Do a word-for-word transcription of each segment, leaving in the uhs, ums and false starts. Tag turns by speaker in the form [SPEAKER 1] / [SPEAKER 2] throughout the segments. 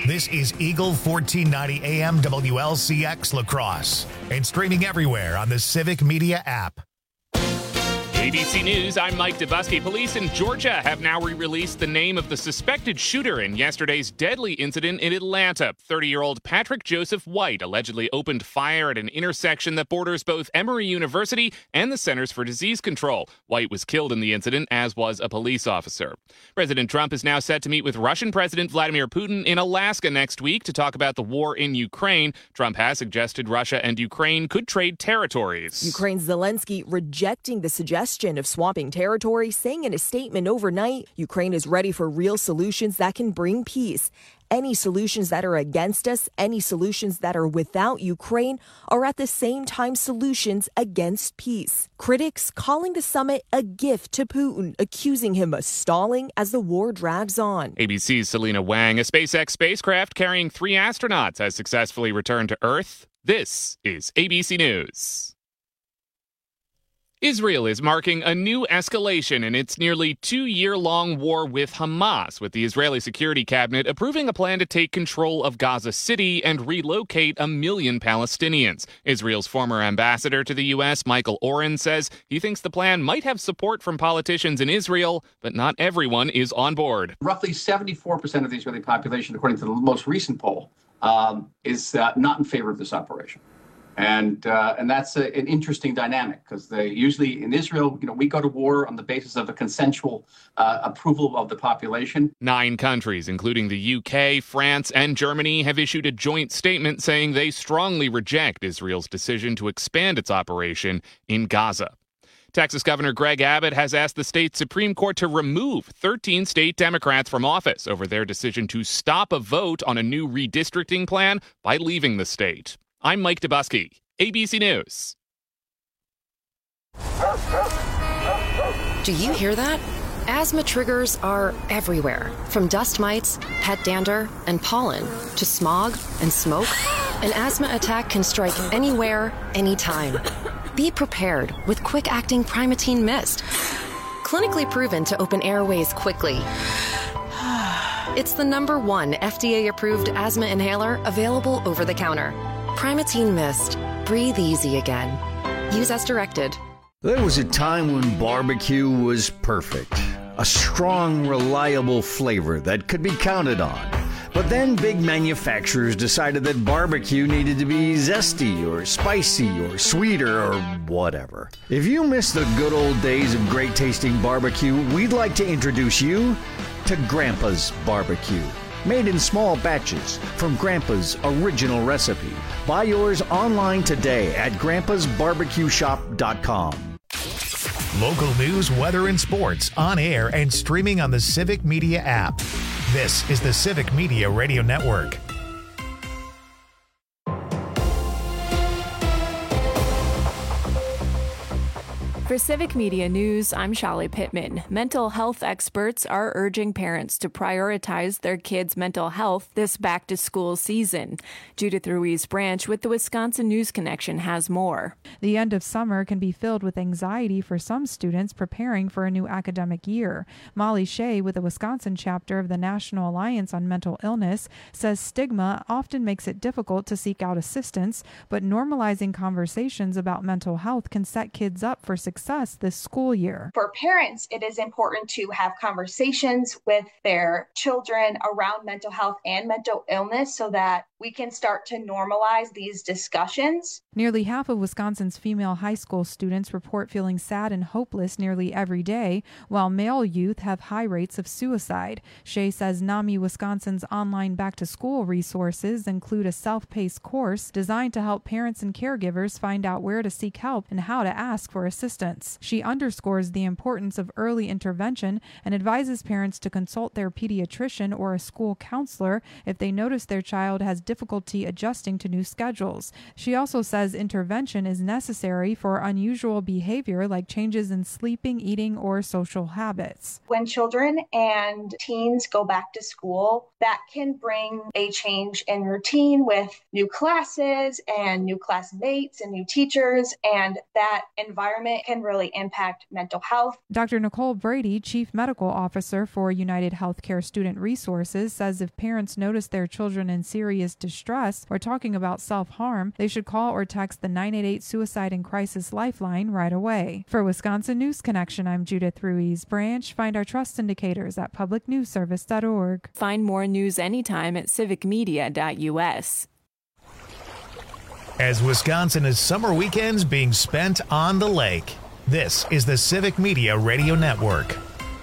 [SPEAKER 1] This is Eagle fourteen ninety A M W L C X La Crosse and streaming everywhere on the Civic Media app.
[SPEAKER 2] A B C News, I'm Mike Dubusky. Police in Georgia have now re-released the name of the suspected shooter in yesterday's deadly incident in Atlanta. thirty-year-old Patrick Joseph White allegedly opened fire at an intersection that borders both Emory University and the Centers for Disease Control. White was killed in the incident, as was a police officer. President Trump is now set to meet with Russian President Vladimir Putin in Alaska next week to talk about the war in Ukraine. Trump has suggested Russia and Ukraine could trade territories.
[SPEAKER 3] Ukraine's Zelensky rejecting the suggestion of swapping territory, saying in a statement overnight, Ukraine is ready for real solutions that can bring peace. Any solutions that are against us, any solutions that are without Ukraine, are at the same time solutions against peace. Critics calling the summit a gift to Putin, accusing him of stalling as the war drags on.
[SPEAKER 2] A B C's Selena Wang, a SpaceX spacecraft carrying three astronauts, has successfully returned to Earth. This is A B C News. Israel is marking a new escalation in its nearly two-year-long war with Hamas, with the Israeli Security Cabinet approving a plan to take control of Gaza City and relocate a million Palestinians. Israel's former ambassador to the U S, Michael Oren, says he thinks the plan might have support from politicians in Israel, but not everyone is on board.
[SPEAKER 4] Roughly seventy-four percent of the Israeli population, according to the most recent poll, um, is uh, not in favor of this operation. And uh, and that's a, an interesting dynamic because they usually in Israel, you know, we go to war on the basis of a consensual uh, approval of the population.
[SPEAKER 2] Nine countries, including the U K, France, and Germany, have issued a joint statement saying they strongly reject Israel's decision to expand its operation in Gaza. Texas Governor Greg Abbott has asked the state Supreme Court to remove thirteen state Democrats from office over their decision to stop a vote on a new redistricting plan by leaving the state. I'm Mike Dubusky, A B C News.
[SPEAKER 5] Do you hear that? Asthma triggers are everywhere, from dust mites, pet dander, and pollen, to smog and smoke. An asthma attack can strike anywhere, anytime. Be prepared with quick-acting Primatene Mist. Clinically proven to open airways quickly. It's the number one F D A-approved asthma inhaler available over the counter. Primatene Mist. Breathe easy again. Use as directed.
[SPEAKER 6] There was a time when barbecue was perfect. A strong, reliable flavor that could be counted on. But then big manufacturers decided that barbecue needed to be zesty or spicy or sweeter or whatever. If you miss the good old days of great tasting barbecue, we'd like to introduce you to Grandpa's Barbecue. Made in small batches from Grandpa's original recipe. Buy yours online today at grandpas barbecue shop dot com.
[SPEAKER 1] Local news, weather, and sports on air and streaming on the Civic Media app. This is the Civic Media Radio Network.
[SPEAKER 7] For Civic Media News, I'm Shali Pittman. Mental health experts are urging parents to prioritize their kids' mental health this back-to-school season. Judith Ruiz-Branch with the Wisconsin News Connection has more.
[SPEAKER 8] The end of summer can be filled with anxiety for some students preparing for a new academic year. Molly Shea with the Wisconsin chapter of the National Alliance on Mental Illness says stigma often makes it difficult to seek out assistance, but normalizing conversations about mental health can set kids up for success success this school year.
[SPEAKER 9] For parents, it is important to have conversations with their children around mental health and mental illness so that we can start to normalize these discussions.
[SPEAKER 8] Nearly half of Wisconsin's female high school students report feeling sad and hopeless nearly every day, while male youth have high rates of suicide. Shea says NAMI Wisconsin's online back-to-school resources include a self-paced course designed to help parents and caregivers find out where to seek help and how to ask for assistance. She underscores the importance of early intervention and advises parents to consult their pediatrician or a school counselor if they notice their child has difficulty adjusting to new schedules. She also says intervention is necessary for unusual behavior like changes in sleeping, eating, or social habits.
[SPEAKER 9] When children and teens go back to school, that can bring a change in routine with new classes and new classmates and new teachers, and that environment can really impact mental health.
[SPEAKER 8] Doctor Nicole Brady, Chief Medical Officer for United Healthcare Student Resources, says if parents notice their children in serious distress or talking about self-harm, they should call or text the nine eight eight Suicide and Crisis Lifeline right away. For Wisconsin News Connection, I'm Judith Ruiz Branch. Find our trust indicators at public news service dot org.
[SPEAKER 7] Find more news anytime at civic media dot u s.
[SPEAKER 1] As Wisconsin is summer weekends being spent on the lake, this is the Civic Media Radio Network.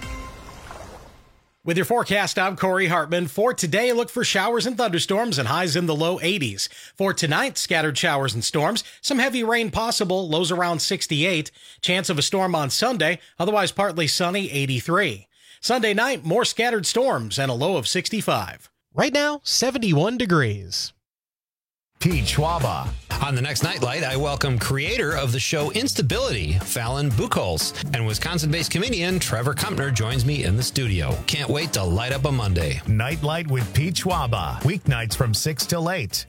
[SPEAKER 10] With your forecast, I'm Corey Hartman. For today, look for showers and thunderstorms and highs in the low eighties. For tonight, scattered showers and storms. Some heavy rain possible, lows around sixty-eight. Chance of a storm on Sunday, otherwise partly sunny, eighty-three. Sunday night, more scattered storms and a low of sixty-five. Right now, seventy-one degrees.
[SPEAKER 1] Pete Schwaba.
[SPEAKER 11] On the next Nightlight, I welcome creator of the show Instability, Fallon Buchholz, and Wisconsin-based comedian Trevor Kumpner joins me in the studio. Can't wait to light up a Monday.
[SPEAKER 1] Nightlight with Pete Schwaba, weeknights from six till eight.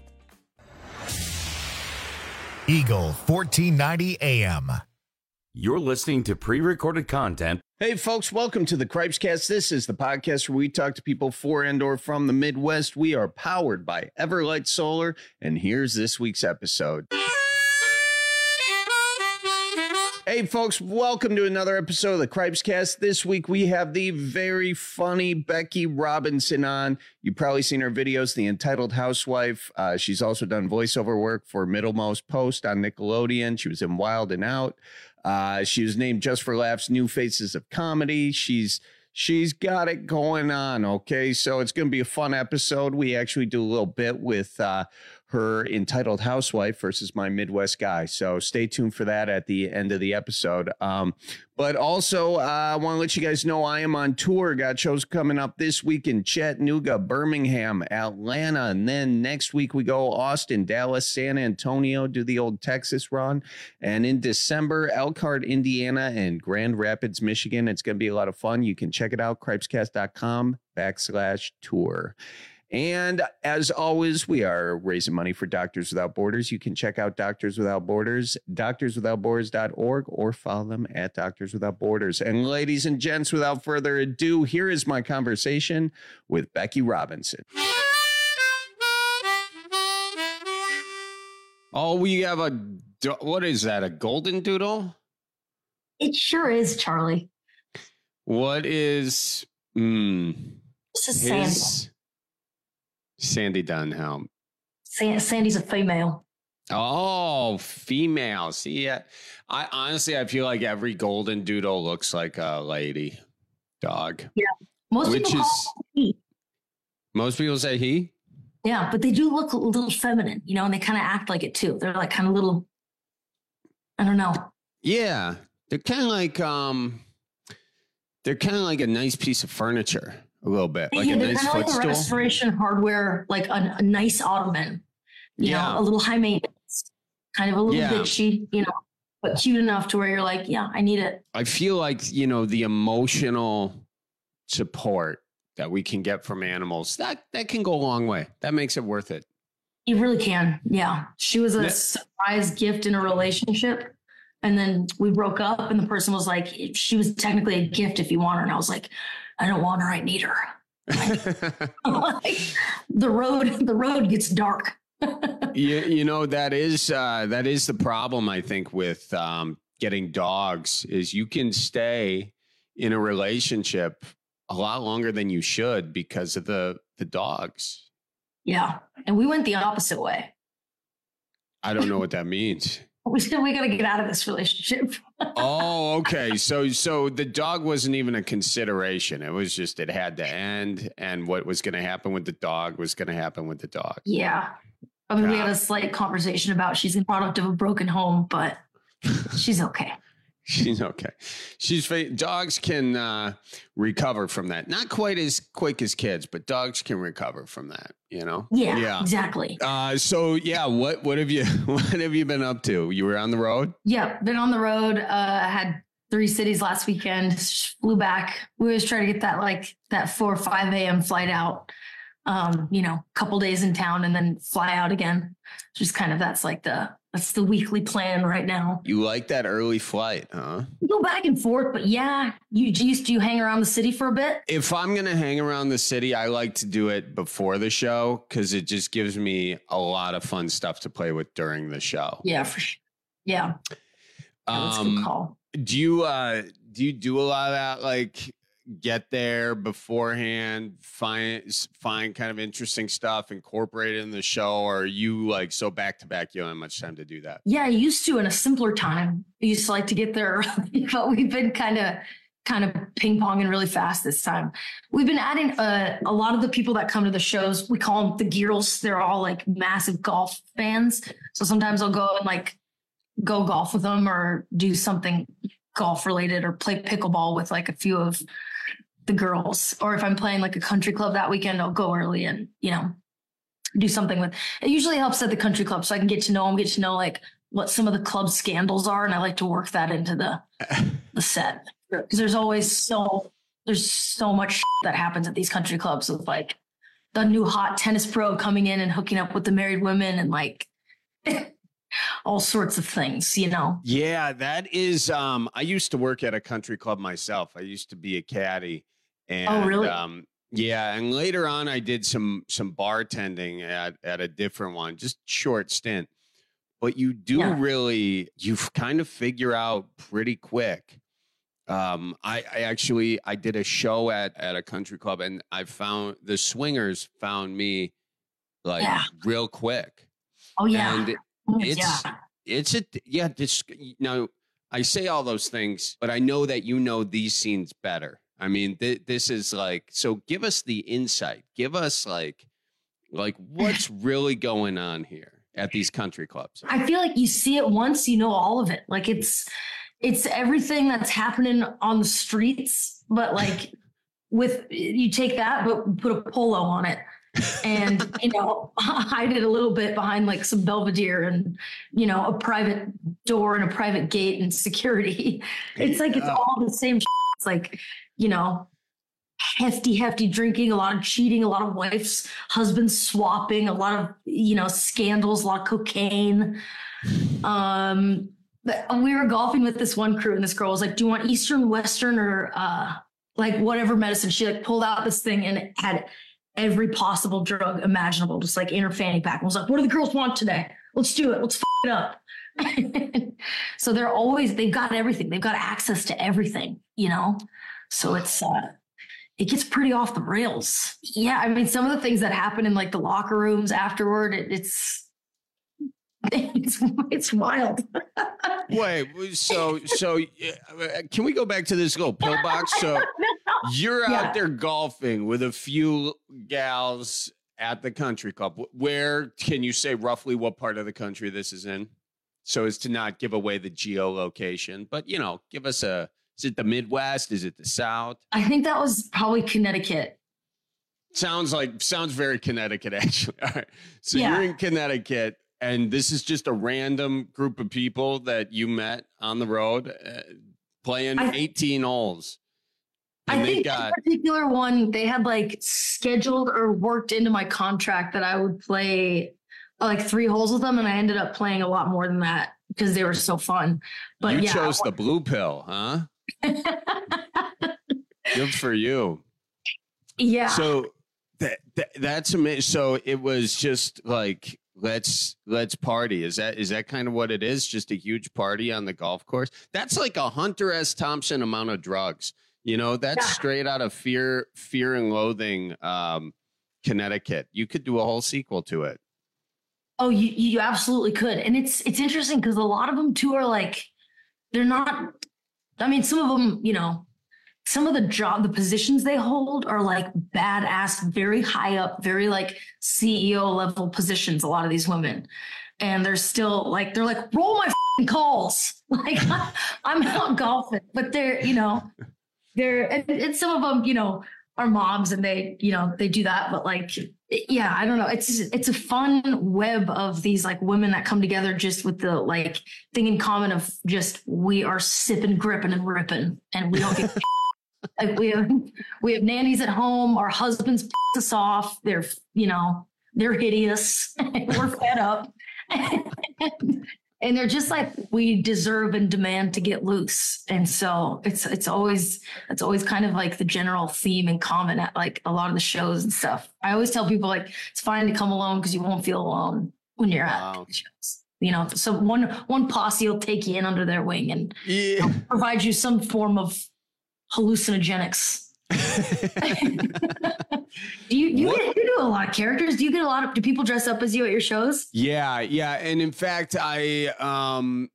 [SPEAKER 1] Eagle fourteen ninety A M.
[SPEAKER 12] You're listening to pre-recorded content.
[SPEAKER 13] Hey folks, welcome to the Cripescast. This is the podcast where we talk to people for and or from the Midwest. We are powered by Everlight Solar, and here's this week's episode. Hey folks, welcome to another episode of the Cripescast. This week we have the very funny Becky Robinson on. You've probably seen her videos, The Entitled Housewife. Uh, she's also done voiceover work for Middlemost Post on Nickelodeon. She was in Wild and Out. Uh, she was named Just for Laughs New Faces of Comedy. She's she's got it going on, okay? So it's going to be a fun episode. We actually do a little bit with uh, her Entitled Housewife versus My Midwest Guy. So stay tuned for that at the end of the episode. Um, but also, uh, I want to let you guys know I am on tour. Got shows coming up this week in Chattanooga, Birmingham, Atlanta. And then next week we go Austin, Dallas, San Antonio, do the old Texas run. And in December, Elkhart, Indiana, and Grand Rapids, Michigan. It's going to be a lot of fun. You can check it out, cripescast.com backslash tour. And as always, we are raising money for Doctors Without Borders. You can check out Doctors Without Borders, doctors without borders dot org, or follow them at Doctors Without Borders. And ladies and gents, without further ado, here is my conversation with Becky Robinson. Oh, we have a, what is that, a golden doodle?
[SPEAKER 14] It sure is, Charlie.
[SPEAKER 13] What is, hmm.
[SPEAKER 14] This is Sandy.
[SPEAKER 13] Sandy Dunhelm.
[SPEAKER 14] Sandy's a female.
[SPEAKER 13] Oh, female. See, I, I honestly, I feel like every golden doodle looks like a lady dog.
[SPEAKER 14] Yeah. Most
[SPEAKER 13] which
[SPEAKER 14] people
[SPEAKER 13] is,
[SPEAKER 14] call he.
[SPEAKER 13] Most people say he.
[SPEAKER 14] Yeah, but they do look a little feminine, you know, and they kind of act like it too. They're like kind of little, I don't know.
[SPEAKER 13] Yeah. They're kind of like, um, they're kind of like a nice piece of furniture. A little bit, like
[SPEAKER 14] yeah,
[SPEAKER 13] a
[SPEAKER 14] they're
[SPEAKER 13] nice
[SPEAKER 14] kind of
[SPEAKER 13] footstool.
[SPEAKER 14] like a restoration hardware, like a, a nice ottoman, you
[SPEAKER 13] yeah.
[SPEAKER 14] know, a little high maintenance, kind of a little
[SPEAKER 13] yeah.
[SPEAKER 14] bitchy, you know, but cute enough to where you're like, yeah, I need it.
[SPEAKER 13] I feel like, you know, the emotional support that we can get from animals, that, that can go a long way. That makes it worth it.
[SPEAKER 14] You really can. Yeah. She was a
[SPEAKER 13] Yeah.
[SPEAKER 14] surprise gift in a relationship. And then we broke up and the person was like, she was technically a gift if you want her. And I was like, I don't want her. I need her. Like, the road, the road gets dark.
[SPEAKER 13] you, you know, that is, uh, that is the problem, I think, with um, getting dogs is you can stay in a relationship a lot longer than you should because of the, the dogs.
[SPEAKER 14] Yeah. And we went the opposite way.
[SPEAKER 13] I don't know what that means.
[SPEAKER 14] We said we got to get out of this relationship.
[SPEAKER 13] Oh, okay. So, so the dog wasn't even a consideration. It was just, it had to end. And what was going to happen with the dog was going to happen with the dog.
[SPEAKER 14] Yeah. I mean, we had a slight conversation about she's a product of a broken home, but she's okay.
[SPEAKER 13] She's okay. She's dogs can uh, recover from that. Not quite as quick as kids, but dogs can recover from that. You know.
[SPEAKER 14] Yeah. Yeah. Exactly.
[SPEAKER 13] Uh, so yeah, what what have you what have you been up to? You were on the road.
[SPEAKER 14] Yeah, been on the road. Uh, had three cities last weekend. Flew back. We always try to get that like that four or five a.m. flight out. Um, you know, a couple days in town and then fly out again. Just kind of that's like the. That's the weekly plan right now.
[SPEAKER 13] You like that early flight, huh?
[SPEAKER 14] You go back and forth, but yeah, you used to you hang around the city for a bit?
[SPEAKER 13] If I'm going to hang around the city, I like to do it before the show because it just gives me a lot of fun stuff to play with during the show.
[SPEAKER 14] Yeah, for sure. Yeah.
[SPEAKER 13] That's um, a good call. Do you, uh, do you do a lot of that? Like, get there beforehand, find find kind of interesting stuff, incorporate it in the show, or are you like so back to back you don't have much time to do that?
[SPEAKER 14] Yeah, I used to in a simpler time. I used to like to get there early, but we've been kind of kind of ping ponging really fast this time. We've been adding uh, a lot of the people that come to the shows. We call them the Gearls. They're all like massive golf fans. So sometimes I'll go and like go golf with them or do something golf related or play pickleball with like a few of the girls. Or if I'm playing like a country club that weekend, I'll go early and, you know, do something with, it usually helps at the country club. So I can get to know them, get to know like what some of the club scandals are. And I like to work that into the, the set because there's always so, there's so much that happens at these country clubs with like the new hot tennis pro coming in and hooking up with the married women and like all sorts of things, you know?
[SPEAKER 13] Yeah, that is, um, I used to work at a country club myself. I used to be a caddy. And,
[SPEAKER 14] oh, really?
[SPEAKER 13] Um, yeah. And later on, I did some, some bartending at, at a different one, just short stint. But you do yeah. really, you kind of figure out pretty quick. Um, I, I actually, I did a show at, at a country club and I found the swingers found me like yeah. real quick.
[SPEAKER 14] Oh, yeah.
[SPEAKER 13] And it's, yeah. it's a, yeah, this, now I say all those things, but I know that you know these scenes better. I mean, th- this is like, so give us the insight. Give us like, like what's really going on here at these country clubs.
[SPEAKER 14] I feel like you see it once, you know all of it. Like it's, it's everything that's happening on the streets, but like with, you take that, but put a polo on it and, you know, hide it a little bit behind like some Belvedere and, you know, a private door and a private gate and security. It's like, it's all the same. Shit. It's like, you know, hefty, hefty drinking, a lot of cheating, a lot of wives, husbands swapping, a lot of, you know, scandals, a lot of cocaine. Um, but we were golfing with this one crew and this girl was like, do you want Eastern, Western, or uh, like whatever medicine? She like pulled out this thing and it had every possible drug imaginable, just like in her fanny pack. And was like, what do the girls want today? Let's do it. Let's f it up. So they're always, they've got everything. They've got access to everything, you know? So it's, uh, it gets pretty off the rails. Yeah. I mean, some of the things that happen in like the locker rooms afterward, it, it's, it's, it's wild.
[SPEAKER 13] Wait, so, so uh, can we go back to this little pillbox? So you're yeah. out there golfing with a few gals at the country club. Where can you say roughly what part of the country this is in? So as to not give away the geolocation, but, you know, give us a, is it the Midwest? Is it the South?
[SPEAKER 14] I think that was probably Connecticut.
[SPEAKER 13] Sounds like, sounds very Connecticut, actually. All right. So
[SPEAKER 14] yeah.
[SPEAKER 13] you're in Connecticut, and this is just a random group of people that you met on the road uh, playing I, eighteen holes.
[SPEAKER 14] And I think got, this particular one, they had like scheduled or worked into my contract that I would play like three holes with them. And I ended up playing a lot more than that because they were so fun. But
[SPEAKER 13] you
[SPEAKER 14] yeah,
[SPEAKER 13] chose the blue pill, huh? Good for you.
[SPEAKER 14] Yeah.
[SPEAKER 13] So that, that that's amazing. So it was just like, let's let's party. Is that is that kind of what it is? Just a huge party on the golf course? That's like a Hunter S. Thompson amount of drugs. You know, that's yeah. straight out of Fear, Fear and Loathing, um, Connecticut. You could do a whole sequel to it.
[SPEAKER 14] Oh, you you absolutely could. And it's it's interesting because a lot of them too are like, they're not, I mean, some of them, you know, some of the job, the positions they hold are like badass, very high up, very like C E O level positions. A lot of these women, and they're still like, they're like, roll my f***ing calls. Like I'm out golfing, but they're, you know, they're, and, and some of them, you know, are moms and they, you know, they do that, but like, yeah, I don't know. It's, it's a fun web of these like women that come together just with the like thing in common of just, we are sipping, gripping and ripping, and we don't get like we have, we have nannies at home. Our husbands piss us off. They're, you know, they're hideous. We're fed up. And they're just like, we deserve and demand to get loose. And so it's it's always it's always kind of like the general theme and common at like a lot of the shows and stuff. I always tell people like, it's fine to come alone because you won't feel alone when you're wow. at the shows. You know, so one one posse will take you in under their wing and yeah. you know, provide you some form of hallucinogenics. do you you, get, you do a lot of characters? Do you get a lot of do people dress up as you at your shows?
[SPEAKER 15] Yeah, yeah. And in fact, I um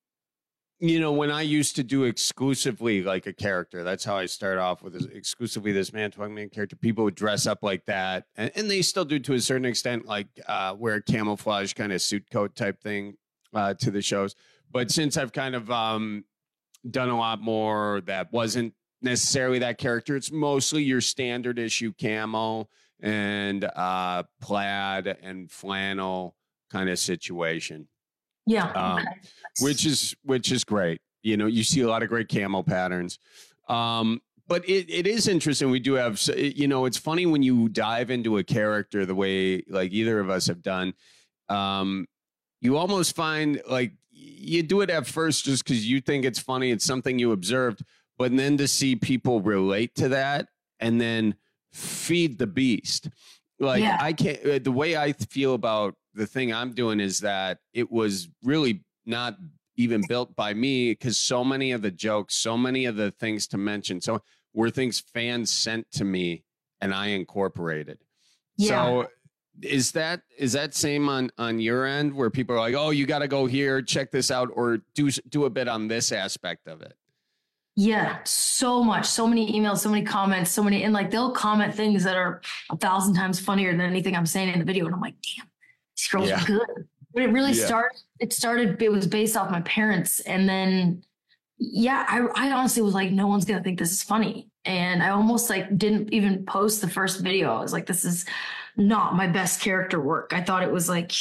[SPEAKER 15] you know, when I used to do exclusively like a character, that's how I started off with exclusively this Man-to-Man Man character. People would dress up like that, and, and they still do to a certain extent, like uh wear a camouflage kind of suit coat type thing uh to the shows. But since I've kind of um done a lot more that wasn't necessarily that character, it's mostly your standard issue camo and uh plaid and flannel kind of situation.
[SPEAKER 14] Yeah.
[SPEAKER 15] Um, okay. which is which is great. You know, you see a lot of great camo patterns. Um but it, it is interesting. We do have, you know, it's funny when you dive into a character the way like either of us have done. Um you almost find like you do it at first just because you think it's funny, it's something you observed. But then to see people relate to that and then feed the beast. Like yeah. I can't, the way I feel about the thing I'm doing is that it was really not even built by me, because so many of the jokes, so many of the things to mention, so were things fans sent to me and I incorporated. Yeah. So is that, is that same on, on your end where people are like, oh, you got to go here, check this out, or do, do a bit on this aspect of it?
[SPEAKER 14] Yeah, so much, so many emails, so many comments, so many, and like they'll comment things that are a thousand times funnier than anything I'm saying in the video. And I'm like, damn, these girls yeah. are good. But it really yeah. started, it started, it was based off my parents. And then, yeah, I, I honestly was like, no one's going to think this is funny. And I almost like didn't even post the first video. I was like, this is not my best character work. I thought it was like,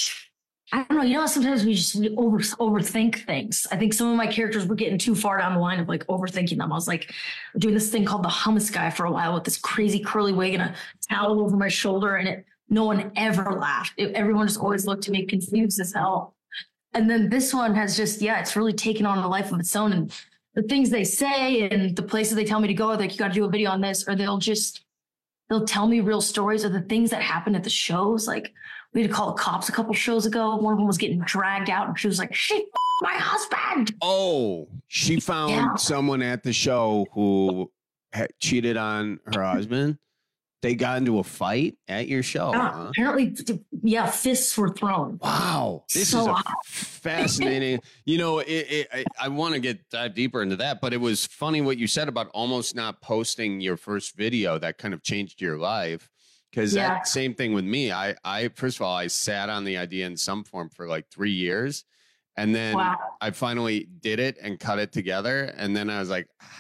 [SPEAKER 14] I don't know. You know, sometimes we just we over overthink things. I think some of my characters were getting too far down the line of like overthinking them. I was like doing this thing called the hummus guy for a while with this crazy curly wig and a towel over my shoulder, and it no one ever laughed. It, everyone just always looked to me confused as hell. And then this one has just yeah, it's really taken on a life of its own. And the things they say and the places they tell me to go, like you got to do a video on this, or they'll just they'll tell me real stories of the things that happen at the shows, like. We had to call the cops a couple shows ago. One of them was getting dragged out, and she was like, she f- my husband.
[SPEAKER 15] Oh, she found yeah. someone at the show who had cheated on her husband. They got into a fight at your show.
[SPEAKER 14] Yeah,
[SPEAKER 15] huh?
[SPEAKER 14] Apparently, yeah, fists were thrown.
[SPEAKER 15] Wow. This so, is a fascinating, you know, it, it, I, I want to get dive deeper into that, but it was funny what you said about almost not posting your first video that kind of changed your life. Because yeah. that same thing with me. I, I, first of all, I sat on the idea in some form for like three years. And then wow. I finally did it and cut it together. And then I was like, ah,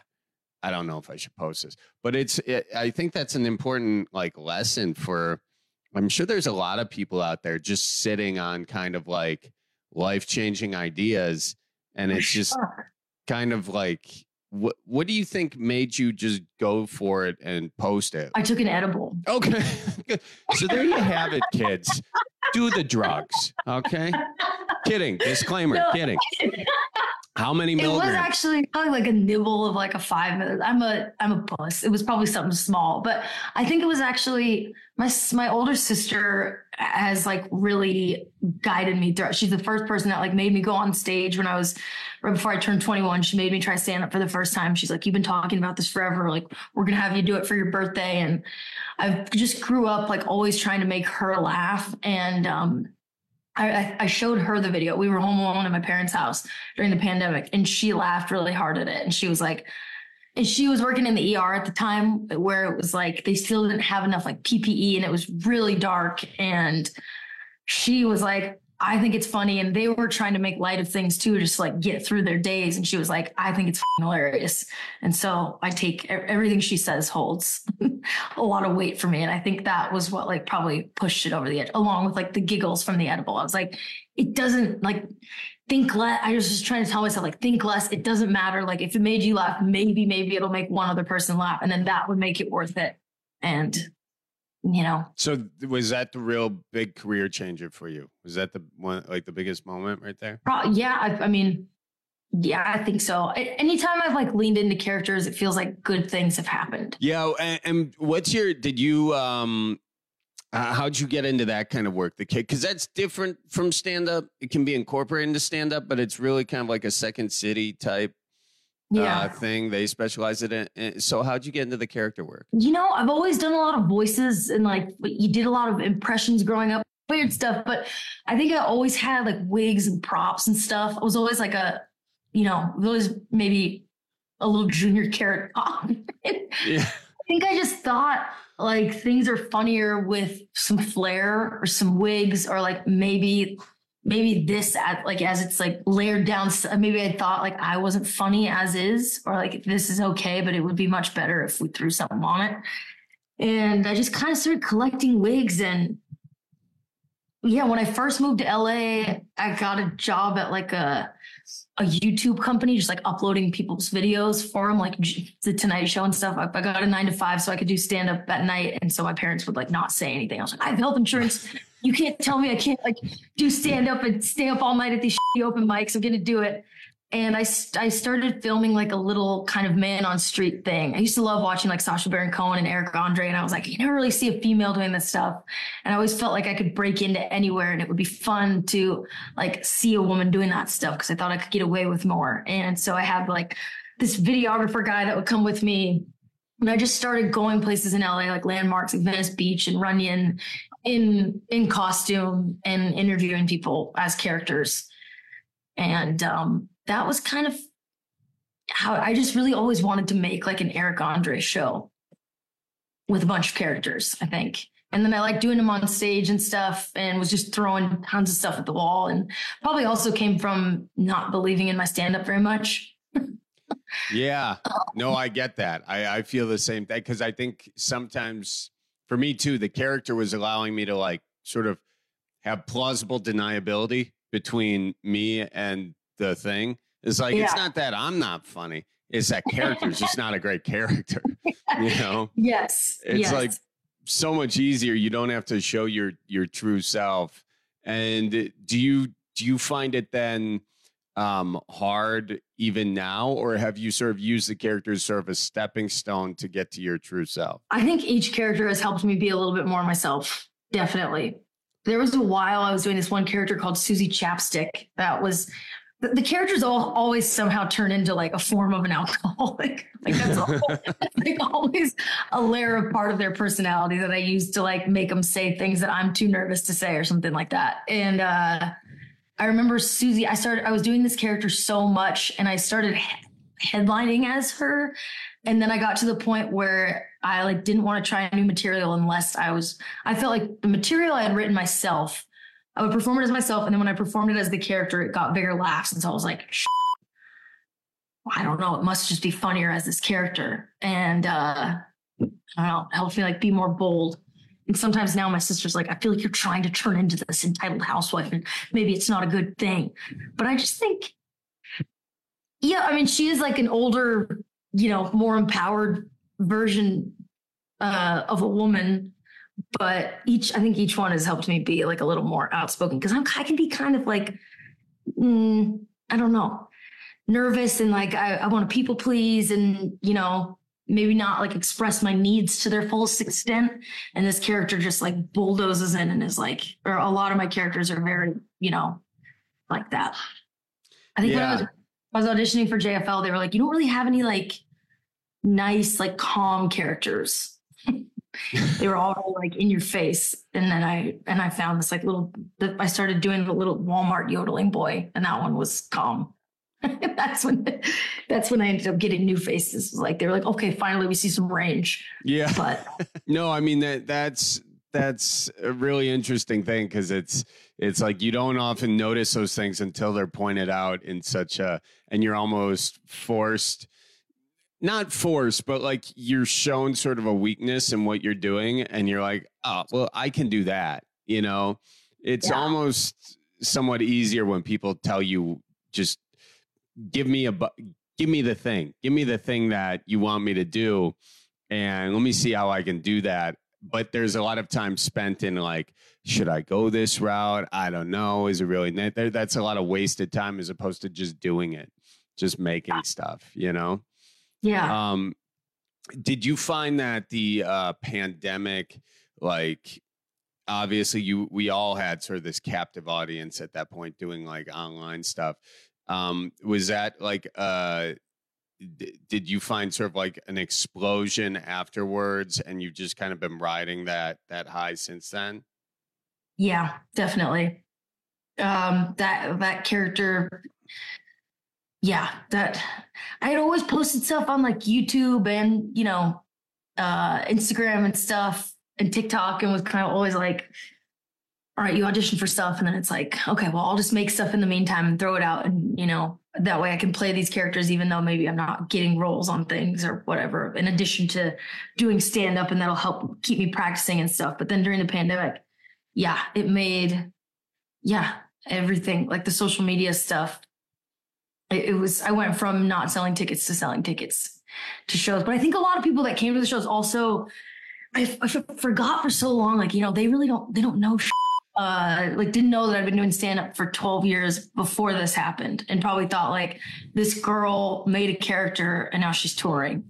[SPEAKER 15] I don't know if I should post this. But it's, it, I think that's an important like lesson for, I'm sure there's a lot of people out there just sitting on kind of like life-changing ideas. And it's just sure. kind of like, What what do you think made you just go for it and post it?
[SPEAKER 14] I took an edible.
[SPEAKER 15] Okay. So there you have it, kids. Do the drugs. Okay. Kidding. Disclaimer. No. Kidding. How many milligrams?
[SPEAKER 14] It was actually probably like a nibble of like a five minutes. I'm a I'm a puss. It was probably something small, but I think it was actually my my older sister has like really guided me through. She's the first person that like made me go on stage when I was right before I turned twenty-one. She made me try stand up for the first time. She's like, you've been talking about this forever. Like, we're gonna have you do it for your birthday. And I just grew up like always trying to make her laugh. And um I, I showed her the video. We were home alone at my parents' house during the pandemic, and she laughed really hard at it. And she was like, and she was working in the E R at the time where it was like, they still didn't have enough like P P E and it was really dark. And she was like, I think it's funny. And they were trying to make light of things too, just like get through their days. And she was like, I think it's hilarious. And so I take everything she says holds a lot of weight for me. And I think that was what like probably pushed it over the edge, along with like the giggles from the edible. I was like, it doesn't like think less. I was just trying to tell myself like, think less. It doesn't matter. Like if it made you laugh, maybe, maybe it'll make one other person laugh. And then that would make it worth it. And you know. So
[SPEAKER 15] was that the real big career changer for you? Was that the one, like the biggest moment right there?
[SPEAKER 14] Yeah. I, I mean, yeah, I think so. Anytime I've like leaned into characters, it feels like good things have happened.
[SPEAKER 15] Yeah. And, and what's your, did you, um, uh, how'd you get into that kind of work? The kid, cause that's different from stand up. It can be incorporated into stand up, but it's really kind of like a Second City type
[SPEAKER 14] yeah.
[SPEAKER 15] uh, thing. They specialize in it. So how'd you get into the character work?
[SPEAKER 14] You know, I've always done a lot of voices and like you did a lot of impressions growing up, weird stuff. But I think I always had like wigs and props and stuff. I was always like a, you know, always maybe a little junior carrot pop.
[SPEAKER 15] Yeah.
[SPEAKER 14] I think I just thought like things are funnier with some flair or some wigs or like maybe maybe this at like as it's like layered down. Maybe I thought like I wasn't funny as is, or like this is okay, but it would be much better if we threw something on it. And I just kind of started collecting wigs. And yeah, when I first moved to L A, I got a job at like a a YouTube company, just like uploading people's videos for them, like the Tonight Show and stuff. I, I got a nine to five so I could do stand up at night. And so my parents would like not say anything. I was like, I have health insurance. You can't tell me I can't like do stand up and stay up all night at these shitty open mics. I'm going to do it. And I, I started filming like a little kind of man on street thing. I used to love watching like Sacha Baron Cohen and Eric Andre. And I was like, you never really see a female doing this stuff. And I always felt like I could break into anywhere and it would be fun to like see a woman doing that stuff because I thought I could get away with more. And so I had like this videographer guy that would come with me. And I just started going places in L A, like landmarks like Venice Beach and Runyon in, in costume and interviewing people as characters. And, um, that was kind of how I just really always wanted to make like an Eric Andre show with a bunch of characters, I think. And then I like doing them on stage and stuff and was just throwing tons of stuff at the wall, and probably also came from not believing in my stand-up very much.
[SPEAKER 15] Yeah, no, I get that. I, I feel the same thing because I think sometimes for me too, the character was allowing me to like sort of have plausible deniability between me and the thing. It's like, yeah. It's not that I'm not funny. It's that character's just not a great character. You know?
[SPEAKER 14] Yes.
[SPEAKER 15] It's
[SPEAKER 14] yes.
[SPEAKER 15] like so much easier. You don't have to show your, your true self. And do you, do you find it then um, hard even now, or have you sort of used the character as sort of a stepping stone to get to your true self?
[SPEAKER 14] I think each character has helped me be a little bit more myself. Definitely. There was a while I was doing this one character called Susie Chapstick. That was the, the characters all always somehow turn into like a form of an alcoholic. Like that's all, like always a layer of part of their personality that I use to like make them say things that I'm too nervous to say or something like that. And uh, I remember Susie, I started, I was doing this character so much and I started he- headlining as her. And then I got to the point where I like didn't want to try new material unless I was, I felt like the material I had written myself, I would perform it as myself. And then when I performed it as the character, it got bigger laughs. And so I was like, shh, I don't know. It must just be funnier as this character. And uh, I don't know, it helps me like be more bold. And sometimes now my sister's like, I feel like you're trying to turn into this entitled housewife and maybe it's not a good thing. But I just think, yeah, I mean, she is like an older, you know, more empowered version uh, of a woman, but each, I think each one has helped me be like a little more outspoken because I'm, I can be kind of like, mm, I don't know, nervous and like, I, I want to people please and, you know, maybe not like express my needs to their fullest extent. And this character just like bulldozes in and is like, or a lot of my characters are very, you know, like that. I think
[SPEAKER 15] yeah.
[SPEAKER 14] when I was, I was auditioning for J F L, they were like, you don't really have any like nice, like calm characters. They were all like in your face. And then I, and I found this like little, I started doing the little Walmart yodeling boy. And that one was calm. that's when, that's when I ended up getting new faces. Like, they were like, okay, finally we see some range.
[SPEAKER 15] Yeah.
[SPEAKER 14] But
[SPEAKER 15] no, I mean, that that's, that's a really interesting thing because it's it's like you don't often notice those things until they're pointed out in such a, and you're almost forced, not forced, but like you're shown sort of a weakness in what you're doing, and you're like, oh, well, I can do that. You know, it's yeah. almost somewhat easier when people tell you, just give me a, give me the thing, give me the thing that you want me to do, and let me see how I can do that. But there's a lot of time spent in like, should I go this route? I don't know. Is it really there? That's a lot of wasted time as opposed to just doing it, just making stuff, you know?
[SPEAKER 14] Yeah.
[SPEAKER 15] Um, did you find that the uh, pandemic, like, obviously you, we all had sort of this captive audience at that point doing like online stuff. Um, was that like, uh, d- did you find sort of like an explosion afterwards and you've just kind of been riding that, that high since then?
[SPEAKER 14] Yeah, definitely. Um, that, that character, yeah, that I had always posted stuff on like YouTube and, you know, uh, Instagram and stuff and TikTok, and was kind of always like, all right, you audition for stuff. And then it's like, okay, well, I'll just make stuff in the meantime and throw it out. And, you know, that way I can play these characters, even though maybe I'm not getting roles on things or whatever, in addition to doing stand up, and that'll help keep me practicing and stuff. But then during the pandemic, yeah, it made, yeah, everything like the social media stuff. It, it was, I went from not selling tickets to selling tickets to shows. But I think a lot of people that came to the shows also, I, I forgot for so long, like, you know, they really don't, they don't know, uh, like didn't know that I've been doing stand up for twelve years before this happened, and probably thought like this girl made a character and now she's touring.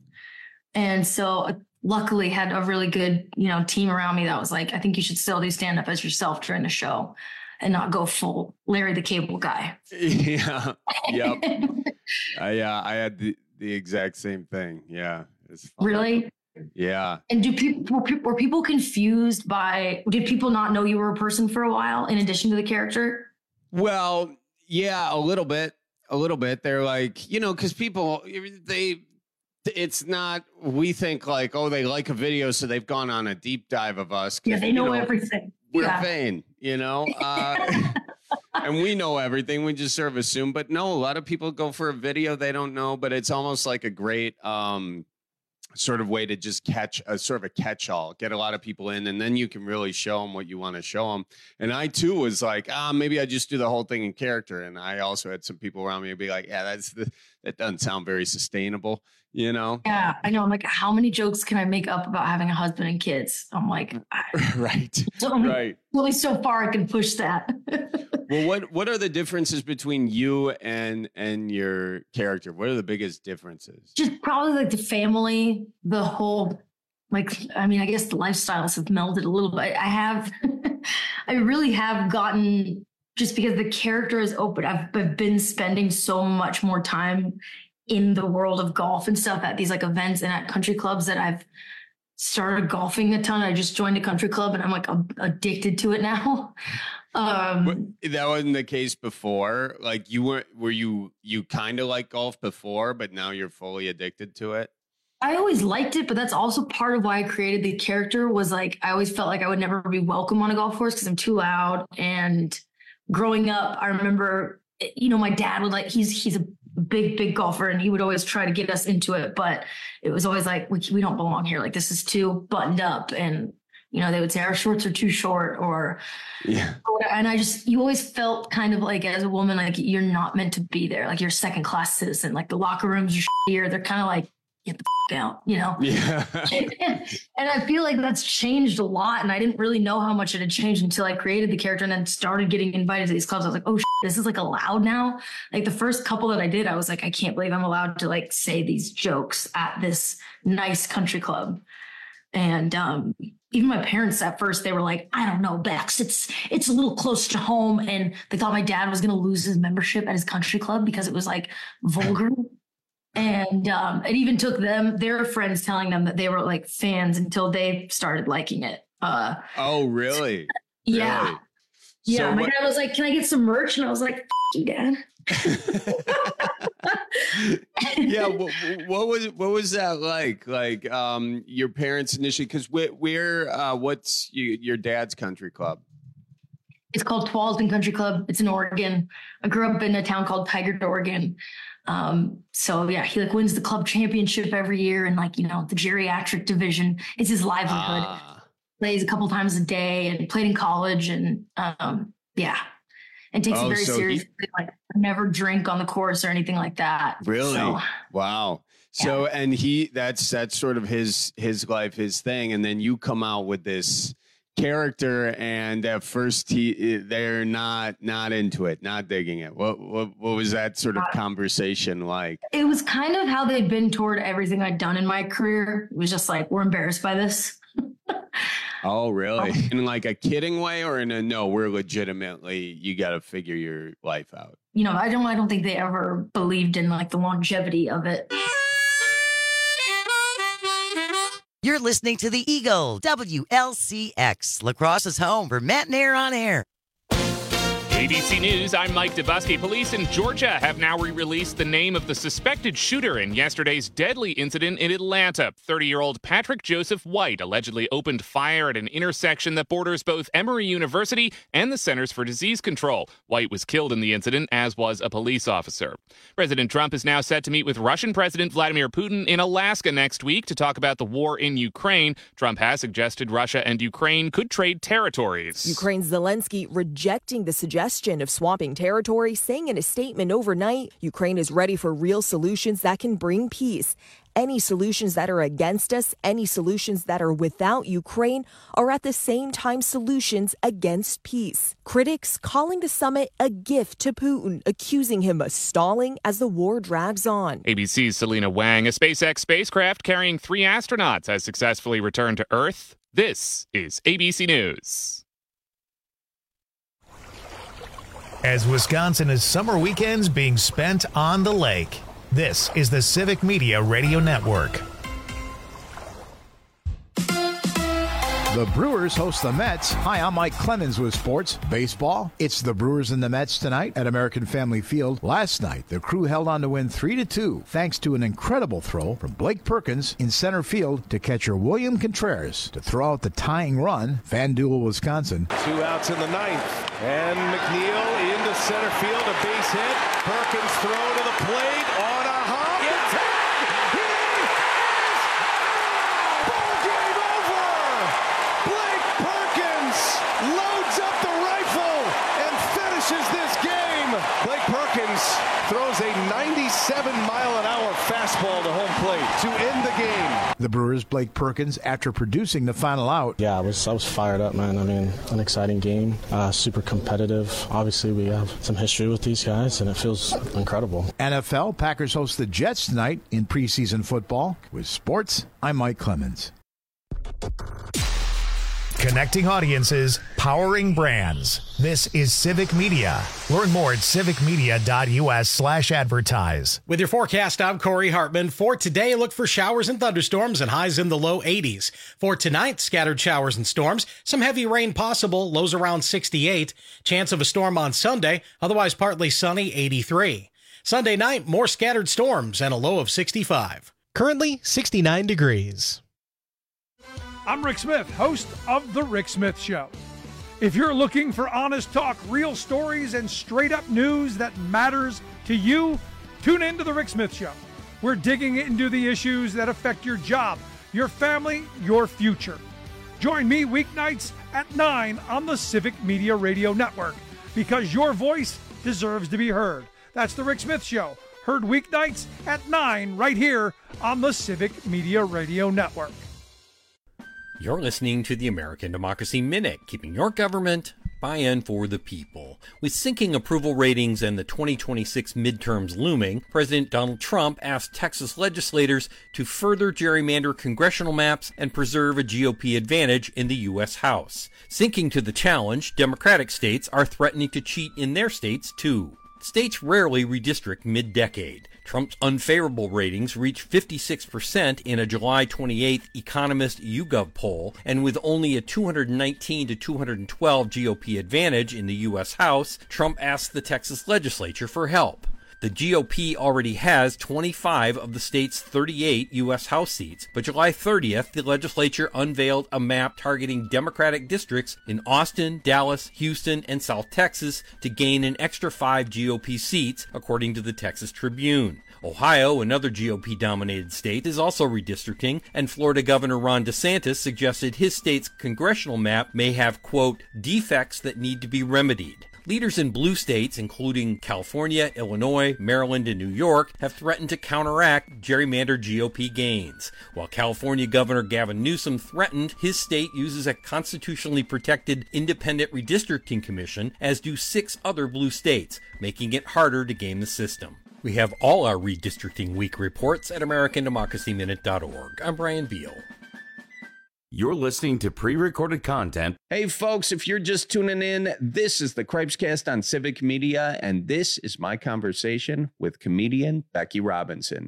[SPEAKER 14] And so uh, luckily had a really good, you know, team around me that was like, I think you should still do stand up as yourself during the show and not go full Larry the Cable Guy.
[SPEAKER 15] Yeah. Yep. uh, yeah. I had the, the exact same thing. Yeah. It's fun.
[SPEAKER 14] Really?
[SPEAKER 15] Yeah.
[SPEAKER 14] And do people, were people confused by, did people not know you were a person for a while in addition to the character?
[SPEAKER 15] Well, yeah, a little bit, a little bit. They're like, you know, because people, they, it's not, we think like, oh, they like a video, so they've gone on a deep dive of us.
[SPEAKER 14] Yeah, they know,
[SPEAKER 15] you know
[SPEAKER 14] everything.
[SPEAKER 15] We're
[SPEAKER 14] yeah.
[SPEAKER 15] vain, you know, uh, and we know everything. We just sort of assume. But no, a lot of people go for a video they don't know, but it's almost like a great um, sort of way to just catch a sort of a catch-all, get a lot of people in, and then you can really show them what you want to show them. And I too was like, ah, maybe I just do the whole thing in character. And I also had some people around me be like, yeah, that's the, that doesn't sound very sustainable, you know?
[SPEAKER 14] Yeah, I know. I'm like, how many jokes can I make up about having a husband and kids? I'm like,
[SPEAKER 15] right,
[SPEAKER 14] so only,
[SPEAKER 15] right.
[SPEAKER 14] Only so far I can push that.
[SPEAKER 15] Well, what what are the differences between you and and your character? What are the biggest differences?
[SPEAKER 14] Just probably like the family, the whole, like, I mean, I guess the lifestyles have melded a little bit. I have, I really have gotten, just because the character is open, I've, I've been spending so much more time in the world of golf and stuff at these like events and at country clubs that I've started golfing a ton. I just joined a country club and I'm like I'm addicted to it now. Um,
[SPEAKER 15] that wasn't the case before. Like you were, were you, you kind of like golf before, but now you're fully addicted to it.
[SPEAKER 14] I always liked it, but that's also part of why I created the character. Was like, I always felt like I would never be welcome on a golf course because I'm too loud. And growing up, I remember, you know, my dad would like, he's, he's a big, big golfer, and he would always try to get us into it. But it was always like, we, we don't belong here. Like, this is too buttoned up. And, you know, they would say our shorts are too short, or,
[SPEAKER 15] yeah.
[SPEAKER 14] Or and I just, you always felt kind of like, as a woman, like you're not meant to be there. Like you're second class citizen. Like the locker rooms are shittier. They're kind of like, get the f- out, you know?
[SPEAKER 15] Yeah.
[SPEAKER 14] and, and I feel like that's changed a lot. And I didn't really know how much it had changed until I created the character and then started getting invited to these clubs. I was like, oh, shit, this is like allowed now. Like the first couple that I did, I was like, I can't believe I'm allowed to like say these jokes at this nice country club. And um, even my parents at first, they were like, I don't know, Bex, it's it's a little close to home. And they thought my dad was going to lose his membership at his country club because it was like vulgar. And um, it even took them, their friends telling them that they were like fans until they started liking it. Uh,
[SPEAKER 15] oh, really?
[SPEAKER 14] Yeah.
[SPEAKER 15] Really?
[SPEAKER 14] Yeah.
[SPEAKER 15] So
[SPEAKER 14] my
[SPEAKER 15] what-
[SPEAKER 14] dad was like, can I get some merch? And I was like, F- you, Dad.
[SPEAKER 15] yeah. What, what was what was that like? Like um, your parents initially? Because where, where uh, what's you, your dad's country club?
[SPEAKER 14] It's called Tualatin Country Club. It's in Oregon. I grew up in a town called Tigard, Oregon. Um, so yeah, he like wins the club championship every year, and like you know the geriatric division. It's his livelihood. Ah. Plays a couple times a day, and played in college, and um, yeah. And takes oh, it very so seriously. He, like never drink on the course or anything like that.
[SPEAKER 15] Really?
[SPEAKER 14] So,
[SPEAKER 15] wow. So, yeah. and he, that's, that's sort of his, his life, his thing. And then you come out with this character, and at first he, they're not, not into it, not digging it. What, what, what was that sort of conversation like?
[SPEAKER 14] It was kind of how they'd been toward everything I'd done in my career. It was just like, we're embarrassed by this.
[SPEAKER 15] Oh, really? In like a kidding way, or in a no, we're legitimately, you got to figure your life out?
[SPEAKER 14] You know, I don't, I don't think they ever believed in like the longevity of it.
[SPEAKER 16] You're listening to the Eagle, W L C X, La Crosse's home for Matt and Air on Air.
[SPEAKER 2] A B C News, I'm Mike Dubusky. Police in Georgia have now re-released the name of the suspected shooter in yesterday's deadly incident in Atlanta. thirty-year-old Patrick Joseph White allegedly opened fire at an intersection that borders both Emory University and the Centers for Disease Control. White was killed in the incident, as was a police officer. President Trump is now set to meet with Russian President Vladimir Putin in Alaska next week to talk about the war in Ukraine. Trump has suggested Russia and Ukraine could trade territories.
[SPEAKER 3] Ukraine's Zelensky rejecting the suggestion of swapping territory, saying in a statement overnight, Ukraine is ready for real solutions that can bring peace. Any solutions that are against us, any solutions that are without Ukraine, are at the same time solutions against peace. Critics calling the summit a gift to Putin, accusing him of stalling as the war drags on.
[SPEAKER 2] A B C's Selena Wang, a SpaceX spacecraft carrying three astronauts, has successfully returned to Earth. This is A B C News.
[SPEAKER 1] As Wisconsin is summer weekends being spent on the lake, this is the Civic Media Radio Network.
[SPEAKER 17] The Brewers host the Mets. Hi, I'm Mike Clemens with sports. Baseball. It's the Brewers and the Mets tonight at American Family Field. Last night, the Crew held on to win three to two thanks to an incredible throw from Blake Perkins in center field to catcher William Contreras to throw out the tying run. FanDuel, Wisconsin.
[SPEAKER 18] Two outs in the ninth. And McNeil into center field. A base hit. Perkins throw to the plate on a hop. It's hit! He is out! Ball game over! Blake Perkins loads up the rifle and finishes this game. Blake Perkins throws a ninety-seven mile an hour fastball to home plate to end the game.
[SPEAKER 17] The Brewers' Blake Perkins, after producing the final out.
[SPEAKER 19] Yeah, I was I was fired up, man. I mean, an exciting game, uh, super competitive. Obviously, we have some history with these guys, and it feels incredible.
[SPEAKER 17] N F L, Packers host the Jets tonight in preseason football. With sports, I'm Mike Clemens.
[SPEAKER 1] Connecting audiences, powering brands. This is Civic Media. Learn more at civicmedia.us slash advertise.
[SPEAKER 10] With your forecast, I'm Corey Hartman. For today, look for showers and thunderstorms and highs in the low eighties. For tonight, scattered showers and storms. Some heavy rain possible, lows around sixty-eight. Chance of a storm on Sunday, otherwise partly sunny, eighty-three. Sunday night, more scattered storms and a low of sixty-five.
[SPEAKER 20] Currently, sixty-nine degrees.
[SPEAKER 21] I'm Rick Smith, host of The Rick Smith Show. If you're looking for honest talk, real stories, and straight-up news that matters to you, tune in to The Rick Smith Show. We're digging into the issues that affect your job, your family, your future. Join me weeknights at nine on the Civic Media Radio Network, because your voice deserves to be heard. That's The Rick Smith Show, heard weeknights at nine right here on the Civic Media Radio Network.
[SPEAKER 22] You're listening to the American Democracy Minute, keeping your government buy-in for the people. With sinking approval ratings and the twenty twenty-six midterms looming, President Donald Trump asked Texas legislators to further gerrymander congressional maps and preserve a G O P advantage in the U S House. Sinking to the challenge, Democratic states are threatening to cheat in their states, too. States rarely redistrict mid-decade. Trump's unfavorable ratings reached fifty-six percent in a July twenty-eighth Economist YouGov poll, and with only a two hundred nineteen to two hundred twelve G O P advantage in the U S House, Trump asked the Texas legislature for help. The G O P already has twenty-five of the state's thirty-eight U S House seats, but July thirtieth, the legislature unveiled a map targeting Democratic districts in Austin, Dallas, Houston, and South Texas to gain an extra five G O P seats, according to the Texas Tribune. Ohio, another G O P-dominated state, is also redistricting, and Florida Governor Ron DeSantis suggested his state's congressional map may have, quote, defects that need to be remedied. Leaders in blue states, including California, Illinois, Maryland, and New York, have threatened to counteract gerrymandered G O P gains. While California Governor Gavin Newsom threatened his state uses a constitutionally protected independent redistricting commission, as do six other blue states, making it harder to game the system. We have all our Redistricting Week reports at American Democracy Minute dot org. I'm Brian Beal.
[SPEAKER 12] You're listening to pre-recorded content.
[SPEAKER 13] Hey, folks, if you're just tuning in, this is the Cripescast on Civic Media, and this is my conversation with comedian Becky Robinson.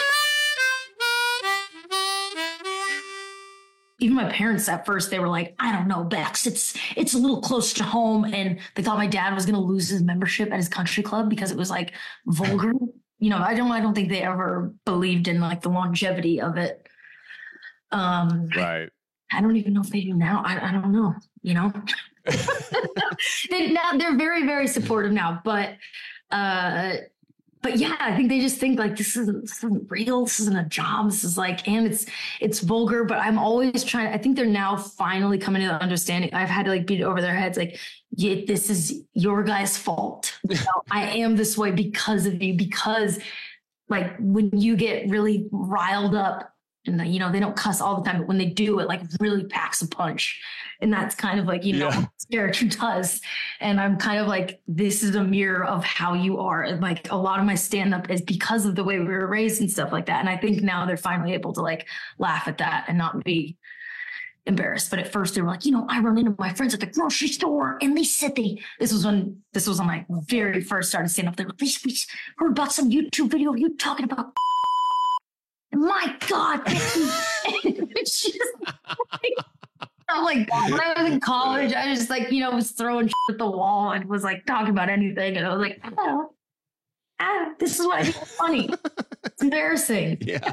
[SPEAKER 14] Even my parents at first, they were like, I don't know, Bex, it's it's a little close to home. And they thought my dad was going to lose his membership at his country club because it was like vulgar. You know, I don't I don't think they ever believed in like the longevity of it. Um,
[SPEAKER 15] right.
[SPEAKER 14] I don't even know if they do now. I, I don't know, you know. they, now, they're very, very supportive now. But uh But yeah, I think they just think like this isn't, this isn't real. This isn't a job. This is like, and it's it's vulgar. But I'm always trying. I think they're now finally coming to the understanding. I've had to like beat it over their heads. Like, yeah, this is your guys' fault. You know, I am this way because of you. Because like when you get really riled up, and you know they don't cuss all the time, but when they do, it like really packs a punch. And that's kind of like, you know, yeah. what this character does. And I'm kind of like, this is a mirror of how you are. And like a lot of my stand-up is because of the way we were raised and stuff like that. And I think now they're finally able to like laugh at that and not be embarrassed. But at first they were like, you know, I run into my friends at the grocery store and they said they, this was when, this was when I very first started stand-up. They were like, we heard about some YouTube video of you talking about my God. It's just like, I'm like, when I was in college, I just like, you know, was throwing shit at the wall and was like talking about anything. And I was like, oh, ah, this is what I think is funny. It's embarrassing.
[SPEAKER 15] Yeah.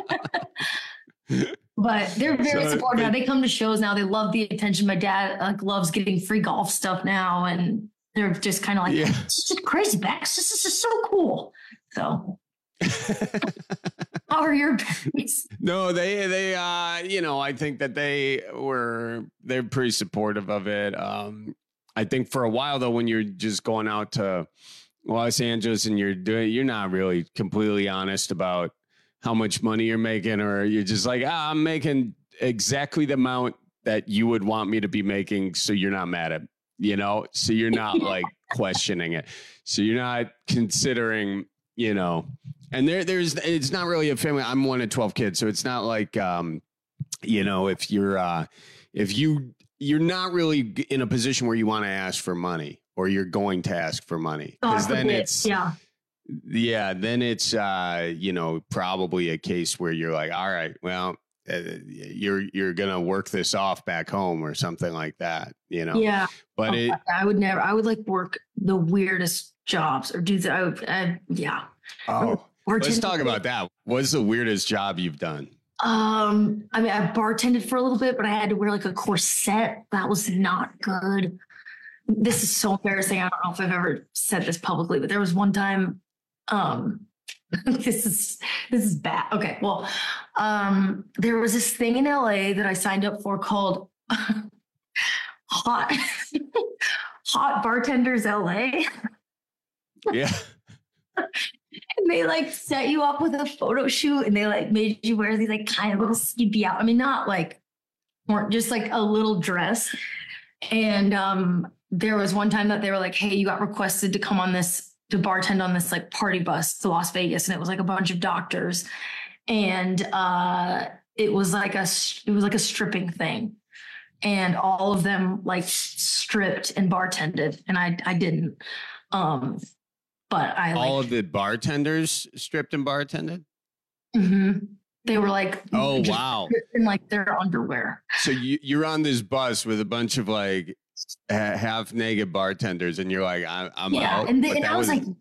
[SPEAKER 14] But they're very
[SPEAKER 15] So,
[SPEAKER 14] supportive.
[SPEAKER 15] but-
[SPEAKER 14] They come to shows now. They love the attention. My dad like loves getting free golf stuff now. And they're just kind of like,
[SPEAKER 15] Yeah.
[SPEAKER 14] this is just crazy, Bex. This is just so cool. So how are your parents?
[SPEAKER 15] No, they they uh you know, I think that they were they're pretty supportive of it. Um I think for a while though, when you're just going out to Los Angeles and you're doing you're not really completely honest about how much money you're making, or you're just like, ah, I'm making exactly the amount that you would want me to be making, so you're not mad at, you know, so you're not like questioning it. So you're not considering, you know, and there, there's, it's not really a family. I'm one of twelve kids. So it's not like, um, you know, if you're, uh, if you, you're not really in a position where you want to ask for money or you're going to ask for money. Cause then it's,
[SPEAKER 14] yeah.
[SPEAKER 15] yeah, then it's, uh, you know, probably a case where you're like, all right, well, uh, you're, you're going to work this off back home or something like that, you know?
[SPEAKER 14] Yeah.
[SPEAKER 15] But
[SPEAKER 14] Oh,
[SPEAKER 15] it,
[SPEAKER 14] I would never, I would like work the weirdest jobs or do that. I would, I, yeah.
[SPEAKER 15] oh,
[SPEAKER 14] Or
[SPEAKER 15] let's
[SPEAKER 14] tend-
[SPEAKER 15] talk about that. What's the weirdest job you've done?
[SPEAKER 14] Um, I mean, I bartended for a little bit, but I had to wear like a corset. That was not good. This is so embarrassing. I don't know if I've ever said this publicly, but there was one time, um, this is, this is bad. Okay. Well, um, there was this thing in L A that I signed up for called Hot, Hot Bartenders L A.
[SPEAKER 15] Yeah.
[SPEAKER 14] And they like set you up with a photo shoot and they like made you wear these like kind of little skimpy out. I mean, not like, weren't just like a little dress. And um, there was one time that they were like, hey, you got requested to come on this, to bartend on this like party bus to Las Vegas. And it was like a bunch of doctors. And uh, it was like a, it was like a stripping thing. And all of them like stripped and bartended. And I, I didn't. Um, But I like,
[SPEAKER 15] all of the bartenders stripped and bartended.
[SPEAKER 14] mm-hmm. They were like,
[SPEAKER 15] Oh,
[SPEAKER 14] just
[SPEAKER 15] wow.
[SPEAKER 14] in like their underwear.
[SPEAKER 15] So you, you're on this bus with a bunch of like ha- half naked bartenders and you're like, I'm, I'm
[SPEAKER 14] Yeah.
[SPEAKER 15] out.
[SPEAKER 14] And, they,
[SPEAKER 15] But
[SPEAKER 14] and
[SPEAKER 15] that
[SPEAKER 14] I was like,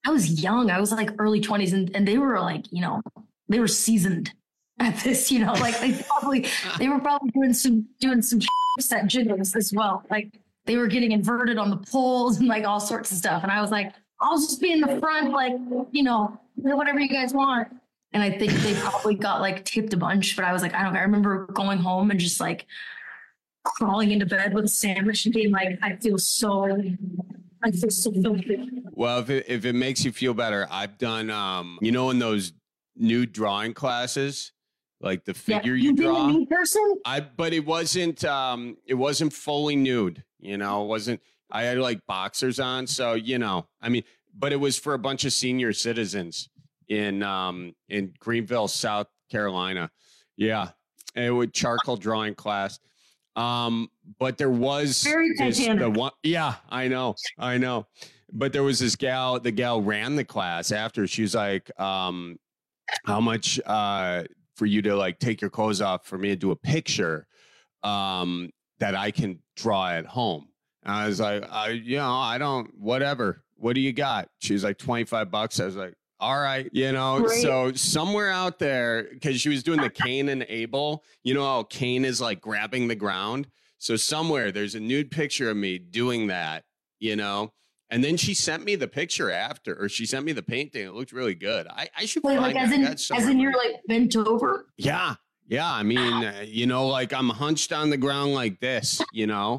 [SPEAKER 14] I was young. I was like early twenties, and, and they were like, you know, they were seasoned at this, you know, like they probably, they were probably doing some, doing some set jiggles as well. Like they were getting inverted on the poles and like all sorts of stuff. And I was like, I'll just be in the front, like, you know, whatever you guys want. And I think they probably got like tipped a bunch, but I was like, I don't know. I remember going home and just like crawling into bed with a sandwich and being like, I feel so, I feel so filthy.
[SPEAKER 15] Well, if it, if it makes you feel better, I've done, um, you know, in those nude drawing classes, like the figure
[SPEAKER 14] yeah,
[SPEAKER 15] you draw.
[SPEAKER 14] A nude person?
[SPEAKER 15] I, but it wasn't, um, it wasn't fully nude, you know, it wasn't, I had like boxers on. So, you know, I mean, but it was for a bunch of senior citizens in, um, in Greenville, South Carolina. Yeah. It was charcoal drawing class. Um, but there was
[SPEAKER 14] Very
[SPEAKER 15] this,
[SPEAKER 14] Titanic.
[SPEAKER 15] the one, yeah, I know, I know. But there was this gal, the gal ran the class after. She was like, um, how much, uh, for you to like take your clothes off for me to do a picture, um, that I can draw at home. And I was like, I, you know, I don't, whatever. What do you got? She was like twenty-five bucks. I was like, all right, you know,
[SPEAKER 14] Great.
[SPEAKER 15] So somewhere out there, because she was doing the Cain and Abel, you know how Cain is like grabbing the ground. So somewhere there's a nude picture of me doing that, you know, and then she sent me the picture after, or she sent me the painting. It looked really good. I, I should
[SPEAKER 14] Wait,
[SPEAKER 15] find
[SPEAKER 14] like as
[SPEAKER 15] that.
[SPEAKER 14] in,
[SPEAKER 15] That's
[SPEAKER 14] as in you're like bent over?
[SPEAKER 15] yeah. Yeah. I mean, uh, you know, like I'm hunched on the ground like this, you know,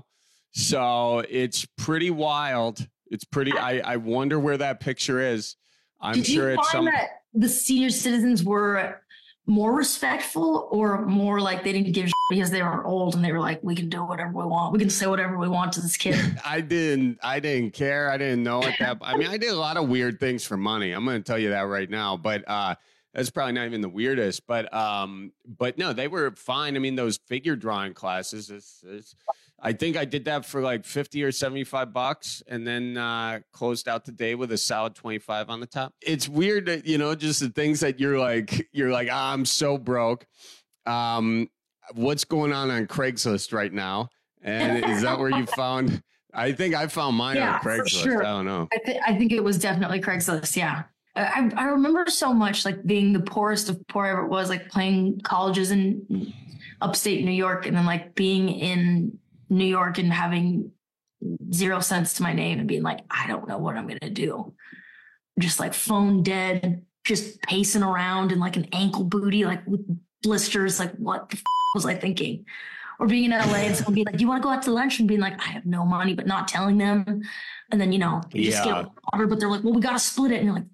[SPEAKER 15] so it's pretty wild. It's pretty, I, I wonder where that picture is. I'm
[SPEAKER 14] Did
[SPEAKER 15] sure
[SPEAKER 14] you
[SPEAKER 15] it's
[SPEAKER 14] find
[SPEAKER 15] some.
[SPEAKER 14] that the senior citizens were more respectful or more like they didn't give a shit because they were old and they were like, we can do whatever we want. We can say whatever we want to this kid.
[SPEAKER 15] I didn't, I didn't care. I didn't know it that. I mean, I did a lot of weird things for money. I'm going to tell you that right now, but, uh, that's probably not even the weirdest, but, um, but no, they were fine. I mean, those figure drawing classes, it's, it's, I think I did that for like fifty or seventy-five bucks and then, uh, closed out the day with a solid twenty-five on the top. It's weird that, you know, just the things that you're like, you're like, ah, I'm so broke. Um, what's going on on Craigslist right now? And is that where you found, I think I found mine
[SPEAKER 14] Yeah,
[SPEAKER 15] on
[SPEAKER 14] for
[SPEAKER 15] Craigslist.
[SPEAKER 14] sure.
[SPEAKER 15] I don't know.
[SPEAKER 14] I, th- I think it was definitely Craigslist. Yeah. I, I remember so much like being the poorest of poor I ever was, like playing colleges in upstate New York and then like being in New York and having zero cents to my name and being like, I don't know what I'm going to do. Just like phone dead, just pacing around in like an ankle booty, like with blisters. Like what the f- was I thinking? Or being in L A and someone being like, do you want to go out to lunch? And being like, I have no money, but not telling them. And then, you know, you just
[SPEAKER 15] Yeah.
[SPEAKER 14] get water, but they're like, well, we got to split it. And you're like,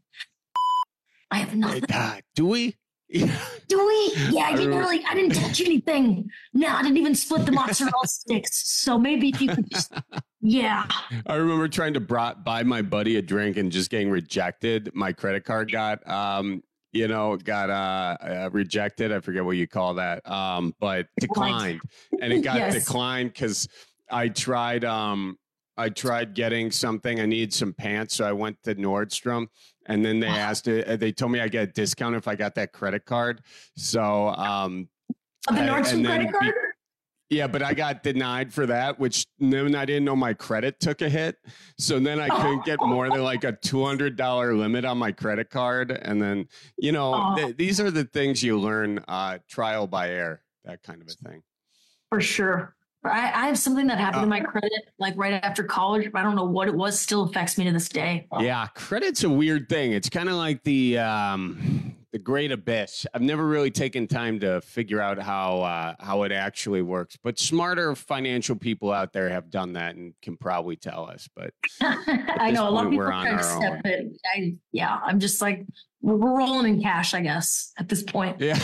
[SPEAKER 14] I have nothing.
[SPEAKER 15] God, do we?
[SPEAKER 14] Do we? Yeah,
[SPEAKER 15] I
[SPEAKER 14] you
[SPEAKER 15] remember-
[SPEAKER 14] really, I didn't touch anything. No, I didn't even split the mozzarella sticks. So maybe if you could just, yeah.
[SPEAKER 15] I remember trying to bri- buy my buddy a drink and just getting rejected. My credit card got, um, you know, got uh, uh, rejected. I forget what you call that, um, but declined. And it got
[SPEAKER 14] Yes.
[SPEAKER 15] declined because I tried, um, I tried getting something. I needed some pants, so I went to Nordstrom, and then they asked it. They told me I get a discount if I got that credit card. So, um,
[SPEAKER 14] Oh, the
[SPEAKER 15] and-
[SPEAKER 14] Nordstrom
[SPEAKER 15] and then
[SPEAKER 14] credit card?
[SPEAKER 15] be- yeah, but I got denied for that, which then I didn't know my credit took a hit. So then I couldn't get more than like a two hundred dollars limit on my credit card. And then, you know,
[SPEAKER 14] Oh.
[SPEAKER 15] th- these are the things you learn uh, trial by error, that kind of a thing.
[SPEAKER 14] For sure. I, I have something that happened to my credit like right after college. I don't know what it was. Still affects me to this day.
[SPEAKER 15] Yeah, credit's a weird thing. It's kind of like the um, the great abyss. I've never really taken time to figure out how uh, how it actually works. But smarter financial people out there have done that and can probably tell us. But
[SPEAKER 14] I know a lot of
[SPEAKER 15] point,
[SPEAKER 14] people
[SPEAKER 15] we're
[SPEAKER 14] try
[SPEAKER 15] on
[SPEAKER 14] to
[SPEAKER 15] our
[SPEAKER 14] step it. I, yeah, I'm just like, we're we're rolling in cash, I guess, at this point.
[SPEAKER 15] Yeah.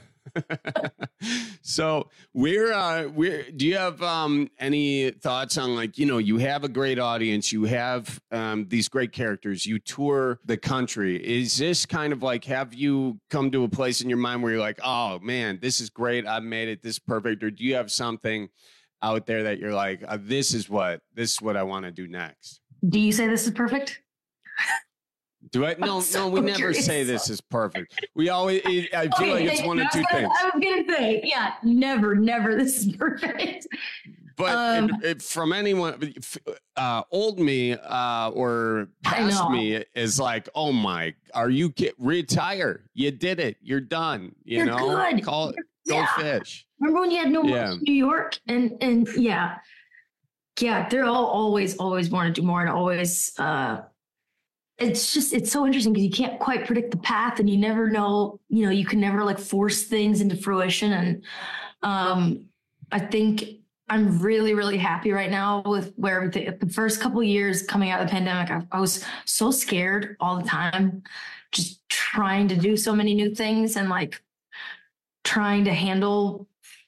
[SPEAKER 15] So we're uh we're do you have um any thoughts on, like, you know, you have a great audience, you have um these great characters, you tour the country. Is this kind of like, have you come to a place in your mind where you're like, oh man, this is great, I've made it, this is perfect? Or do you have something out there that you're like, uh, this is what this is what I want to do next?
[SPEAKER 14] Do you say this is perfect?
[SPEAKER 15] Do I? No,
[SPEAKER 14] so
[SPEAKER 15] no, we never
[SPEAKER 14] curious.
[SPEAKER 15] say this is perfect. We always, I feel
[SPEAKER 14] Okay,
[SPEAKER 15] like it's one of
[SPEAKER 14] that's
[SPEAKER 15] two
[SPEAKER 14] what
[SPEAKER 15] things.
[SPEAKER 14] I was gonna say, yeah, never, never. This is perfect.
[SPEAKER 15] But
[SPEAKER 14] Um,
[SPEAKER 15] it, it, from anyone, uh, old me uh, or past me is like, oh my, are you get retire? You did it. You're done. You
[SPEAKER 14] You're
[SPEAKER 15] know,
[SPEAKER 14] good.
[SPEAKER 15] call it, go
[SPEAKER 14] Yeah.
[SPEAKER 15] fish.
[SPEAKER 14] Remember when you had no money
[SPEAKER 15] Yeah.
[SPEAKER 14] in New York? And and yeah, yeah, they're all always always want to do more and always. Uh, it's just it's so interesting because you can't quite predict the path, and you never know. You know, you can never like force things into fruition. And um, I think I'm really really happy right now with where everything. The first couple of years coming out of the pandemic, I, I was so scared all the time, just trying to do so many new things and like trying to handle.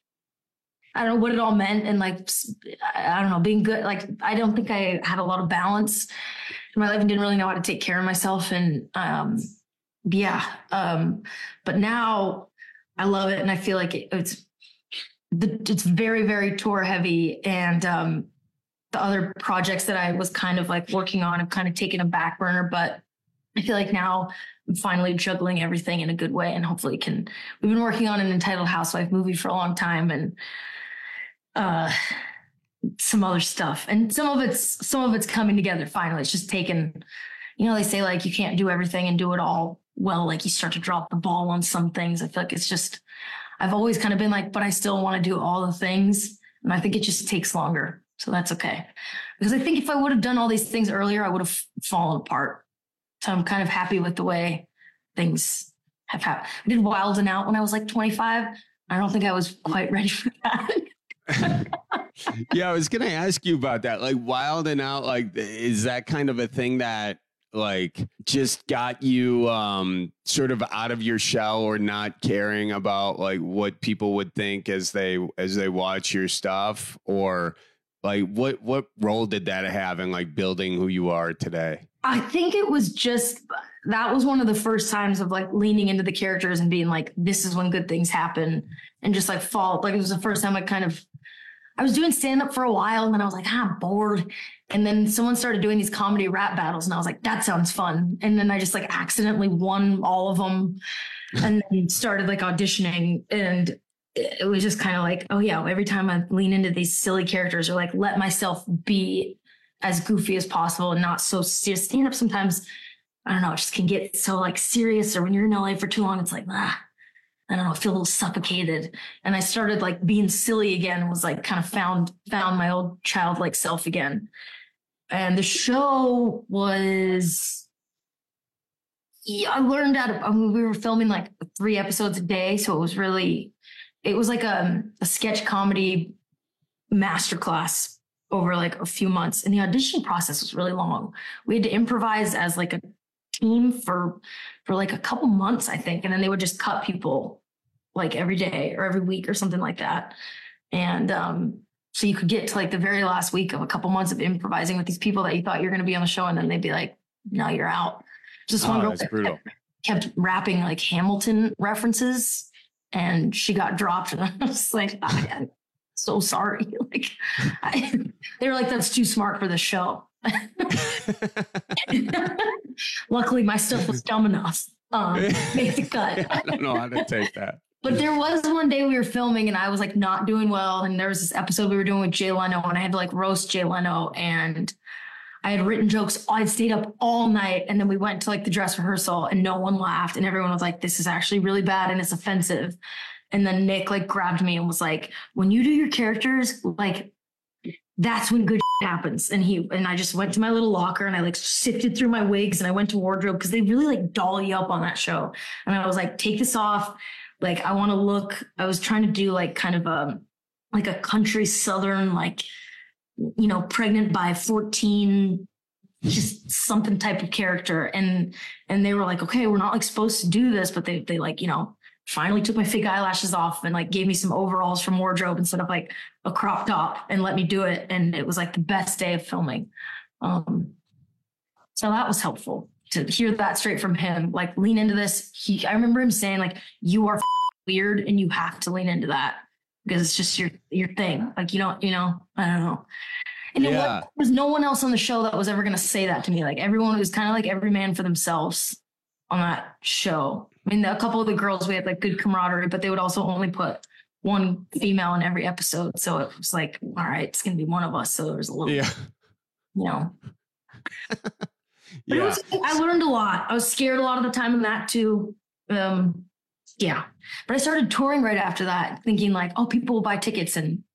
[SPEAKER 14] I don't know what it all meant. And like, I don't know, being good. Like, I don't think I had a lot of balance in my life and didn't really know how to take care of myself. And um, yeah. Um, but now I love it. And I feel like it, it's, it's very, very tour heavy. And um, the other projects that I was kind of like working on have kind of taken a back burner, but I feel like now I'm finally juggling everything in a good way. And hopefully can, we've been working on an Entitled Housewife movie for a long time. And uh some other stuff, and some of it's some of it's coming together finally. It's just taken, you know, they say like you can't do everything and do it all well, like you start to drop the ball on some things. I feel like it's just, I've always kind of been like, but I still want to do all the things, and I think it just takes longer, so that's okay, because I think if I would have done all these things earlier, I would have fallen apart. So I'm kind of happy with the way things have happened. I did Wild and Out when I was like twenty-five. I don't think I was quite ready for that.
[SPEAKER 15] Yeah, I was gonna ask you about that. Like Wild and Out, like is that kind of a thing that like just got you um sort of out of your shell or not caring about like what people would think as they as they watch your stuff? Or like what what role did that have in like building who you are today?
[SPEAKER 14] I think it was just, that was one of the first times of like leaning into the characters and being like, this is when good things happen, and just like fall. Like it was the first time I kind of, I was doing stand up for a while and then I was like, ah, I'm bored. And then someone started doing these comedy rap battles and I was like, that sounds fun. And then I just like accidentally won all of them and then started like auditioning. And it was just kind of like, oh yeah, every time I lean into these silly characters or like let myself be as goofy as possible and not so serious. Stand up sometimes, I don't know, it just can get so like serious, or when you're in L A for too long, it's like, ah, I don't know, I feel a little suffocated. And I started like being silly again and was like kind of found, found my old childlike self again. And the show was, yeah, I learned out of, I mean, we were filming like three episodes a day. So it was really, it was like a, a sketch comedy masterclass over like a few months. And the audition process was really long. We had to improvise as like a team for, for like a couple months, I think. And then they would just cut people like every day or every week or something like that. And um, so you could get to like the very last week of a couple months of improvising with these people that you thought you were going to be on the show. And then they'd be like, no, you're out. Just one
[SPEAKER 15] Oh,
[SPEAKER 14] girl
[SPEAKER 15] that's
[SPEAKER 14] that
[SPEAKER 15] brutal.
[SPEAKER 14] kept, kept rapping like Hamilton references, and she got dropped. And I was like, I am so sorry. Like I, they were like, that's too smart for the show. Luckily my stuff was dumb enough. Um, make the cut.
[SPEAKER 15] I don't know how to take that.
[SPEAKER 14] But there was one day we were filming and I was like not doing well. And there was this episode we were doing with Jay Leno and I had to like roast Jay Leno, and I had written jokes. I'd stayed up all night, and then we went to like the dress rehearsal and no one laughed. And everyone was like, this is actually really bad and it's offensive. And then Nick like grabbed me and was like, when you do your characters, like that's when good happens. And he, and I just went to my little locker and I like sifted through my wigs and I went to wardrobe, because they really like doll you up on that show. And I was like, take this off. Like, I want to look, I was trying to do like kind of a, like a country Southern, like, you know, pregnant by fourteen, just something type of character. And, and they were like, okay, we're not like supposed to do this, but they, they like, you know, finally took my fake eyelashes off and like gave me some overalls from wardrobe instead of like a crop top and let me do it. And it was like the best day of filming. Um, so that was helpful to hear that straight from him, like lean into this. He, I remember him saying like, you are weird and you have to lean into that because it's just your, your thing. Like, you don't, you know, I don't know. And
[SPEAKER 15] Yeah.
[SPEAKER 14] it was, there was no one else on the show that was ever going to say that to me. Like everyone was kind of like every man for themselves on that show. I mean, a couple of the girls, we had like good camaraderie, but they would also only put one female in every episode. So it was like, all right, it's going to be one of us. So there was a little,
[SPEAKER 15] yeah.
[SPEAKER 14] you know. But
[SPEAKER 15] yeah.
[SPEAKER 14] it was, I learned a lot. I was scared a lot of the time in that too. Um, yeah. But I started touring right after that, thinking like, oh, people will buy tickets, and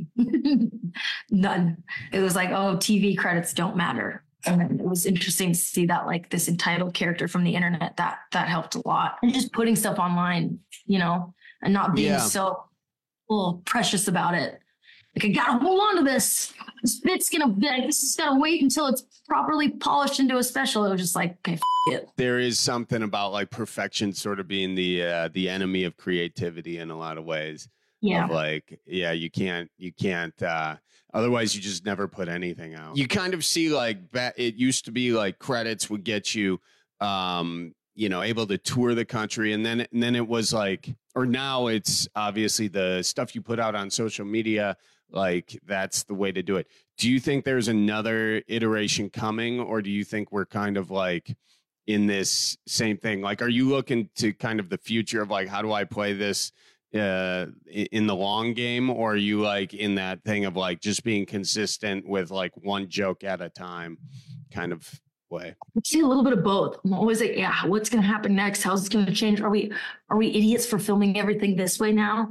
[SPEAKER 14] none. It was like, oh, T V credits don't matter. And it was interesting to see that, like, this entitled character from the internet, that that helped a lot. And just putting stuff online, you know, and not being
[SPEAKER 15] Yeah.
[SPEAKER 14] so well, precious about it. Like, I gotta hold on to this. This bit's gonna like, this is gonna wait until it's properly polished into a special. It was just like, okay, f- it.
[SPEAKER 15] There is something about like perfection sort of being the uh, the enemy of creativity in a lot of ways.
[SPEAKER 14] Yeah.
[SPEAKER 15] Of like, yeah, you can't, you can't. Uh, otherwise, you just never put anything out. You kind of see like ba- it used to be like credits would get you, um, you know, able to tour the country, and then and then it was like, or now it's obviously the stuff you put out on social media. Like, that's the way to do it. Do you think there's another iteration coming, or do you think we're kind of like in this same thing? Like, are you looking to kind of the future of like, how do I play this uh, in the long game? Or are you like in that thing of like just being consistent with like one joke at a time kind of way?
[SPEAKER 14] I see a little bit of both. I'm always like, yeah, what's going to happen next? How's it going to change? Are we, are we idiots for filming everything this way now?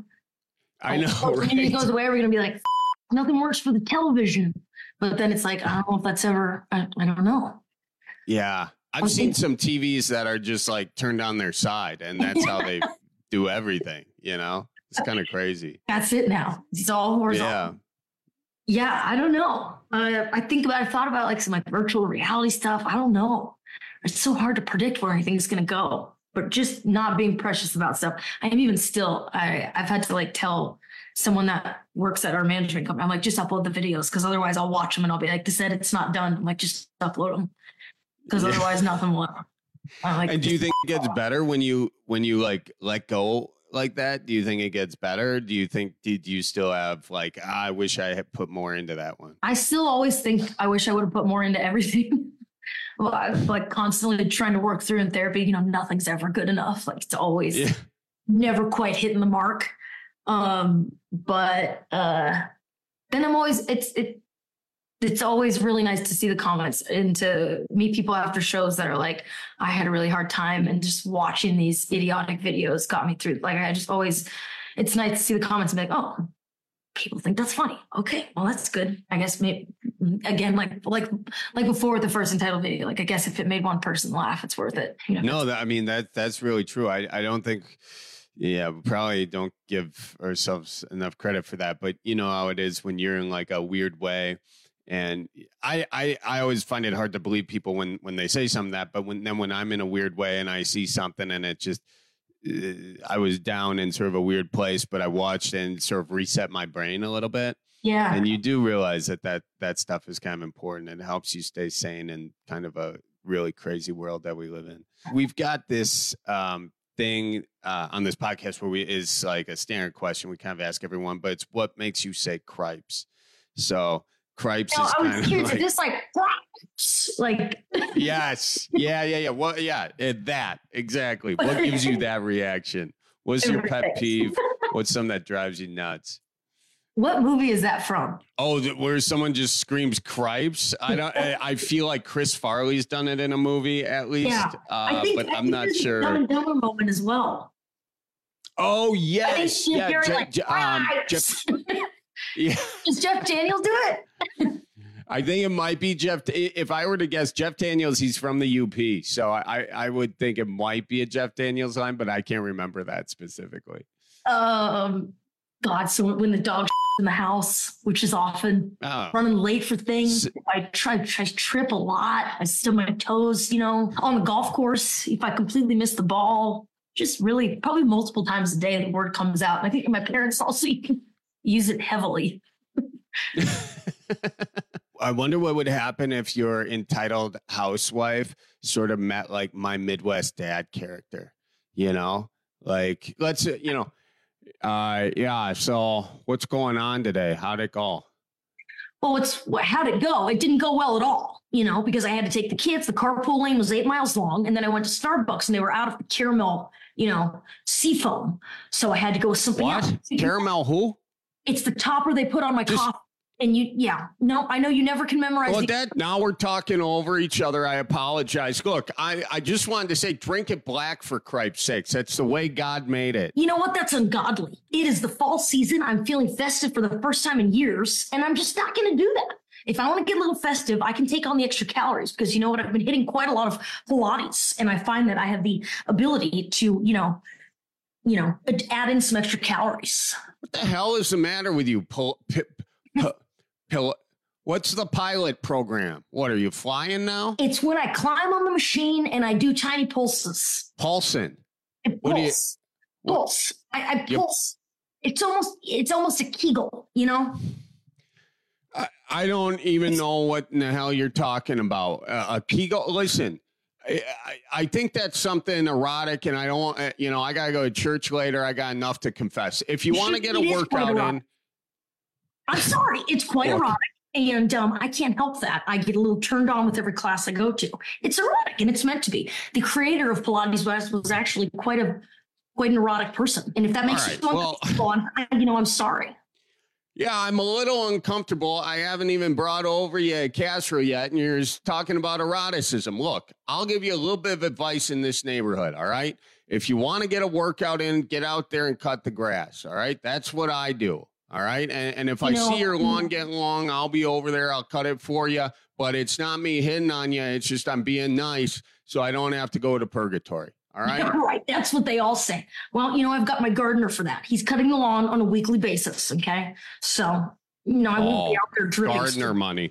[SPEAKER 15] I know,
[SPEAKER 14] oh,
[SPEAKER 15] right?
[SPEAKER 14] And it goes away. We're going to be like, nothing works for the television. But then it's like, I don't know if that's ever, I, I don't know.
[SPEAKER 15] Yeah. I've seen some T Vs that are just like turned on their side, and that's how they do everything, you know? It's kind of crazy.
[SPEAKER 14] That's it now. It's all horizontal.
[SPEAKER 15] Yeah.
[SPEAKER 14] Yeah, I don't know. Uh, I think about, I thought about like some like virtual reality stuff. I don't know. It's so hard to predict where anything's going to go, but just not being precious about stuff. I am even still, I, I've had to like tell someone that works at our management company, I'm like, just upload the videos, because otherwise I'll watch them and I'll be like, this edit's not done. I'm like, just upload them, because
[SPEAKER 15] Yeah.
[SPEAKER 14] otherwise nothing will. I'm like,
[SPEAKER 15] And do you think it gets better when you when you like let go like that? Do you think it gets better? Do you think did you still have like, ah, I wish I had put more into that one?
[SPEAKER 14] I still always think I wish I would have put more into everything. Well, I'm like constantly trying to work through in therapy. You know, nothing's ever good enough. Like, it's always
[SPEAKER 15] Yeah.
[SPEAKER 14] never quite hitting the mark. Um, but uh, then I'm always it's it it's always really nice to see the comments and to meet people after shows that are like, I had a really hard time, and just watching these idiotic videos got me through. Like, I just always, it's nice to see the comments and be like, oh, people think that's funny. Okay, well, that's good. I guess maybe again, like like like before with the first entitled video, like, I guess if it made one person laugh, it's worth it. You know?
[SPEAKER 15] No, that, I mean, that that's really true. I, I don't think, yeah, we probably don't give ourselves enough credit for that. But you know how it is when you're in like a weird way. And I, I, I always find it hard to believe people when, when they say something that, but when then when I'm in a weird way and I see something and it just, uh, I was down in sort of a weird place, but I watched and sort of reset my brain a little bit.
[SPEAKER 14] Yeah.
[SPEAKER 15] And you do realize that that, that stuff is kind of important and helps you stay sane in kind of a really crazy world that we live in. We've got this um, thing uh, on this podcast where we is like a standard question we kind of ask everyone, but it's what makes you say cripes? So cripes
[SPEAKER 14] No,
[SPEAKER 15] is
[SPEAKER 14] I was
[SPEAKER 15] kind
[SPEAKER 14] curious,
[SPEAKER 15] of like,
[SPEAKER 14] just like like
[SPEAKER 15] yes, yeah, yeah, yeah. What? Yeah, it, that exactly. What gives you that reaction? What's your pet peeve? What's something that drives you nuts?
[SPEAKER 14] What movie is that from?
[SPEAKER 15] Oh, th- where someone just screams "cripes"? I don't. I, I feel like Chris Farley's done it in a movie at least,
[SPEAKER 14] Yeah,
[SPEAKER 15] uh,
[SPEAKER 14] I think,
[SPEAKER 15] but
[SPEAKER 14] I
[SPEAKER 15] I'm
[SPEAKER 14] think
[SPEAKER 15] not
[SPEAKER 14] there's a
[SPEAKER 15] sure.
[SPEAKER 14] Dumb and Dumber moment as well.
[SPEAKER 15] Oh
[SPEAKER 14] I think
[SPEAKER 15] yes,
[SPEAKER 14] Jim
[SPEAKER 15] yeah,
[SPEAKER 14] Carrey,
[SPEAKER 15] Je-
[SPEAKER 14] like,
[SPEAKER 15] Je- um,
[SPEAKER 14] "Cripes!"
[SPEAKER 15] Jeff, yeah.
[SPEAKER 14] Does Jeff Daniels do it?
[SPEAKER 15] I think it might be Jeff. If I were to guess, Jeff Daniels, he's from the U P, so I, I would think it might be a Jeff Daniels line, but I can't remember that specifically.
[SPEAKER 14] Um, God, so when the dog in the house, which is often
[SPEAKER 15] Oh.
[SPEAKER 14] running late for things, I try, I trip a lot. I stub my toes, you know, on the golf course. If I completely miss the ball, just really probably multiple times a day, the word comes out. And I think my parents also use it heavily.
[SPEAKER 15] I wonder what would happen if your entitled housewife sort of met like my Midwest dad character, you know, like let's, you know, uh, yeah. So what's going on today? How'd it go?
[SPEAKER 14] well, it's how'd it go? It didn't go well at all, you know, because I had to take the kids. The carpool lane was eight miles long. And then I went to Starbucks and they were out of the caramel, you know, seafoam. So I had to go with something
[SPEAKER 15] what?
[SPEAKER 14] else.
[SPEAKER 15] Caramel who?
[SPEAKER 14] It's the topper they put on my
[SPEAKER 15] Just-
[SPEAKER 14] coffee. And you, yeah, no, I know you never can memorize.
[SPEAKER 15] Well,
[SPEAKER 14] the-
[SPEAKER 15] that now we're talking over each other. I apologize. Look, I, I just wanted to say, drink it black for cripe's sakes. That's the way God made it.
[SPEAKER 14] You know what? That's ungodly. It is the fall season. I'm feeling festive for the first time in years, and I'm just not going to do that. If I want to get a little festive, I can take on the extra calories because you know what? I've been hitting quite a lot of Pilates, and I find that I have the ability to, you know, you know, add in some extra calories.
[SPEAKER 15] What the hell is the matter with you? Pil- pi- pi- pil- What's the pilot program? What, are you flying now?
[SPEAKER 14] It's when I climb on the machine and I do tiny pulses.
[SPEAKER 15] Pulsing.
[SPEAKER 14] I
[SPEAKER 15] What do you-
[SPEAKER 14] pulse. Pulse. I, I
[SPEAKER 15] You-
[SPEAKER 14] pulse. It's almost it's almost a Kegel, you know?
[SPEAKER 15] I, I don't even know what in the hell you're talking about. Uh, a Kegel. Listen, I, I, I think that's something erotic, and I don't. Uh, you know, I gotta go to church later. I got enough to confess. If you want to get a
[SPEAKER 14] It is quite
[SPEAKER 15] workout in,
[SPEAKER 14] erotic. I'm sorry, it's quite
[SPEAKER 15] Look.
[SPEAKER 14] erotic. And um, I can't help that. I get a little turned on with every class I go to. It's erotic, and it's meant to be. The creator of Pilates was, was actually quite a quite an erotic person. And if that makes
[SPEAKER 15] All
[SPEAKER 14] you
[SPEAKER 15] right,
[SPEAKER 14] feel
[SPEAKER 15] well-
[SPEAKER 14] uncomfortable, I'm, I- you know, I'm sorry.
[SPEAKER 15] yeah, I'm a little uncomfortable. I haven't even brought over you Castro yet, and you're just talking about eroticism. Look, I'll give you a little bit of advice in this neighborhood, all right? If you want to get a workout in, get out there and cut the grass, all right? That's what I do, all right? And, and if
[SPEAKER 14] You
[SPEAKER 15] I
[SPEAKER 14] know,
[SPEAKER 15] see your lawn getting long, I'll be over there. I'll cut it for you, but it's not me hitting on you. It's just I'm being nice so I don't have to go to purgatory, all right?
[SPEAKER 14] Yeah, right. That's what they all say. Well, you know, I've got my gardener for that. He's cutting the lawn on a weekly basis. Okay. So, you know, I won't be
[SPEAKER 15] Oh,
[SPEAKER 14] out there drilling.
[SPEAKER 15] Gardener money.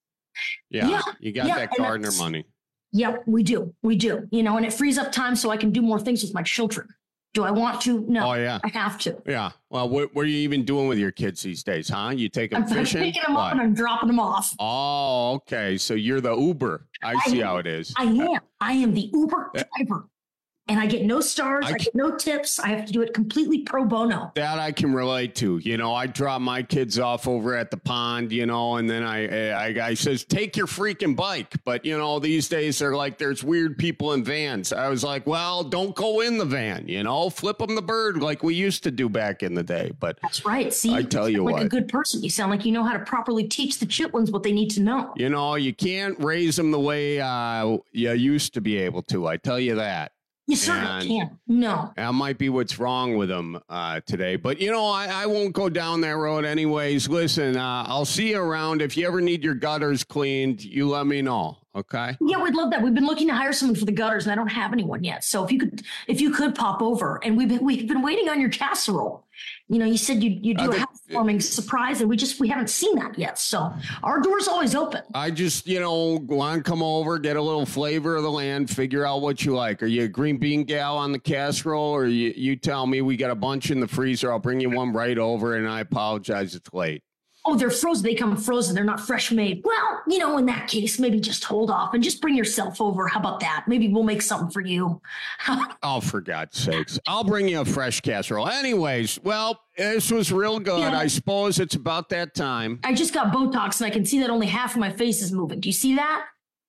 [SPEAKER 15] Yeah,
[SPEAKER 14] Yeah,
[SPEAKER 15] you got
[SPEAKER 14] yeah,
[SPEAKER 15] that
[SPEAKER 14] and
[SPEAKER 15] gardener
[SPEAKER 14] that's-
[SPEAKER 15] money.
[SPEAKER 14] Yep, we do. We do. You know, and it frees up time so I can do more things with my children. Do I want to? No.
[SPEAKER 15] Oh, yeah.
[SPEAKER 14] I have to.
[SPEAKER 15] Yeah. Well, what, what are you even doing with your kids these days, huh? You take them
[SPEAKER 14] I'm
[SPEAKER 15] fishing?
[SPEAKER 14] picking them up
[SPEAKER 15] What?
[SPEAKER 14] and I'm dropping them off.
[SPEAKER 15] Oh, okay. So you're the Uber. I see how it is.
[SPEAKER 14] I am. I am the Uber driver. And I get no stars.
[SPEAKER 15] I
[SPEAKER 14] I, get no tips. I have to do it completely pro bono.
[SPEAKER 15] That I can relate to. You know, I drop my kids off over at the pond, you know, and then I, I, I says, take your freaking bike. But, you know, these days they're like, there's weird people in vans. I was like, well, don't go in the van, you know, flip them the bird like we used to do back in the day. But
[SPEAKER 14] That's right. See,
[SPEAKER 15] I tell you
[SPEAKER 14] sound like
[SPEAKER 15] what.
[SPEAKER 14] a good person. You sound like you know how to properly teach the chitlins what they need to know.
[SPEAKER 15] You know, you can't raise them the way uh, you used to be able to. I tell you that.
[SPEAKER 14] You certainly
[SPEAKER 15] And
[SPEAKER 14] can't. No.
[SPEAKER 15] That might be what's wrong with them uh, today. But, you know, I, I won't go down that road anyways. Listen, uh, I'll see you around. If you ever need your gutters cleaned, you let me know. Okay.
[SPEAKER 14] Yeah, we'd love that. We've been looking to hire someone for the gutters, and I don't have anyone yet. So if you could, if you could pop over, and we've been we've been waiting on your casserole. You know, you said you you do
[SPEAKER 15] Uh,
[SPEAKER 14] a
[SPEAKER 15] the-
[SPEAKER 14] housewarming surprise, and we just we haven't seen that yet. So our door's always open.
[SPEAKER 15] I just, you know, want to come over, get a little flavor of the land, figure out what you like. Are you a green bean gal on the casserole, or you, you tell me we got a bunch in the freezer? I'll bring you one right over, and I apologize it's late.
[SPEAKER 14] Oh, they're frozen. They come frozen. They're not fresh made. Well, you know, in that case, maybe just hold off and just bring yourself over. How about that? Maybe we'll make something for you.
[SPEAKER 15] Oh, for God's sakes. I'll bring you a fresh casserole. Anyways, well, this was real good.
[SPEAKER 14] Yeah.
[SPEAKER 15] I suppose it's about that time.
[SPEAKER 14] I just got Botox, and I can see that only half of my face is moving. Do you see that?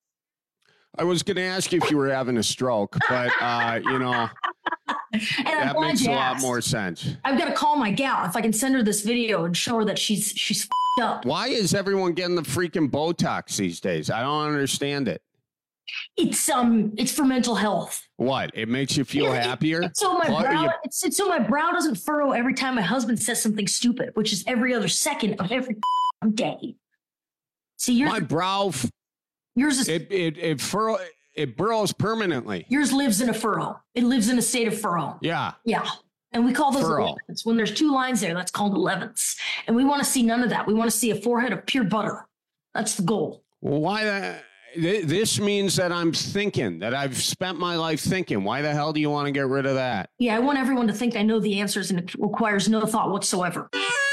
[SPEAKER 15] I was going to ask you if you were having a stroke, but, uh, you know,
[SPEAKER 14] And I'm
[SPEAKER 15] that
[SPEAKER 14] glad
[SPEAKER 15] makes
[SPEAKER 14] you
[SPEAKER 15] a lot
[SPEAKER 14] asked.
[SPEAKER 15] more sense.
[SPEAKER 14] I've got to call my gal if I can send her this video and show her that she's she's f***ed up.
[SPEAKER 15] Why is everyone getting the freaking Botox these days? I don't understand it.
[SPEAKER 14] It's um it's for mental health.
[SPEAKER 15] What? It makes you feel
[SPEAKER 14] It- it-
[SPEAKER 15] happier?
[SPEAKER 14] It's so my
[SPEAKER 15] What are
[SPEAKER 14] brow
[SPEAKER 15] you-
[SPEAKER 14] it's, it's so my brow doesn't furrow every time my husband says something stupid, which is every other second of every day. See, yours
[SPEAKER 15] my brow, f-
[SPEAKER 14] yours is
[SPEAKER 15] it, it, it, furrow, it burrows permanently.
[SPEAKER 14] yours lives in a furrow. It lives in a state of furrow.
[SPEAKER 15] Yeah.
[SPEAKER 14] Yeah. And we call those
[SPEAKER 15] Furrow.
[SPEAKER 14] elevens. When there's two lines there, that's called elevens. And we want to see none of that. We want to see a forehead of pure butter. That's the goal.
[SPEAKER 15] Well, why the, th- this means that I'm thinking, that I've spent my life thinking. Why the hell do you want to get rid of that?
[SPEAKER 14] Yeah, I want everyone to think I know the answers, and it requires no thought whatsoever.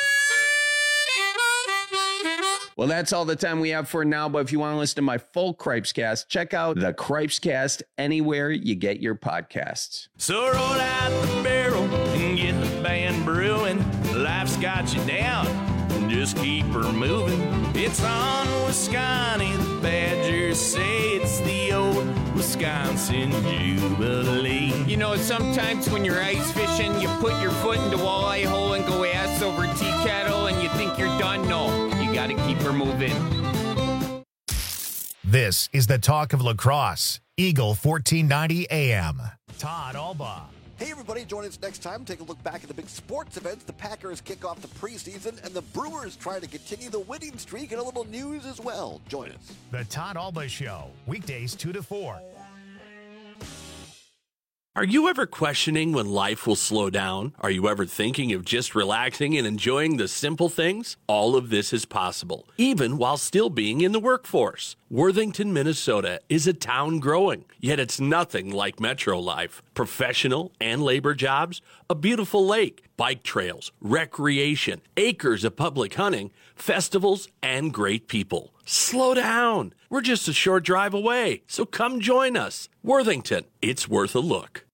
[SPEAKER 13] Well, that's all the time we have for now. But if you want to listen to my full Cripescast, check out the Cripescast anywhere you get your podcasts.
[SPEAKER 4] So roll out the barrel and get the band brewing. Life's got you down. just keep her moving. It's on Wisconsin, the Badgers say it's the old Wisconsin Jubilee.
[SPEAKER 5] You know, sometimes when you're ice fishing, you put your foot in the walleye hole and go ass over tea kettle and you think you're done. No, you got to keep her moving.
[SPEAKER 1] This is the talk of lacrosse. Eagle fourteen ninety A M. Todd Alba.
[SPEAKER 23] Hey, everybody, join us next time. Take a look back at the big sports events. The Packers kick off the preseason, and the Brewers try to continue the winning streak, and a little news as well. Join us.
[SPEAKER 1] The Todd Alba Show, weekdays two to four.
[SPEAKER 24] Are you ever questioning when life will slow down? Are you ever thinking of just relaxing and enjoying the simple things? All of this is possible, even while still being in the workforce. Worthington, Minnesota is a town growing, yet it's nothing like metro life. Professional and labor jobs, a beautiful lake, bike trails, recreation, acres of public hunting, festivals, and great people. Slow down. We're just a short drive away, so come join us. Worthington, it's worth a look.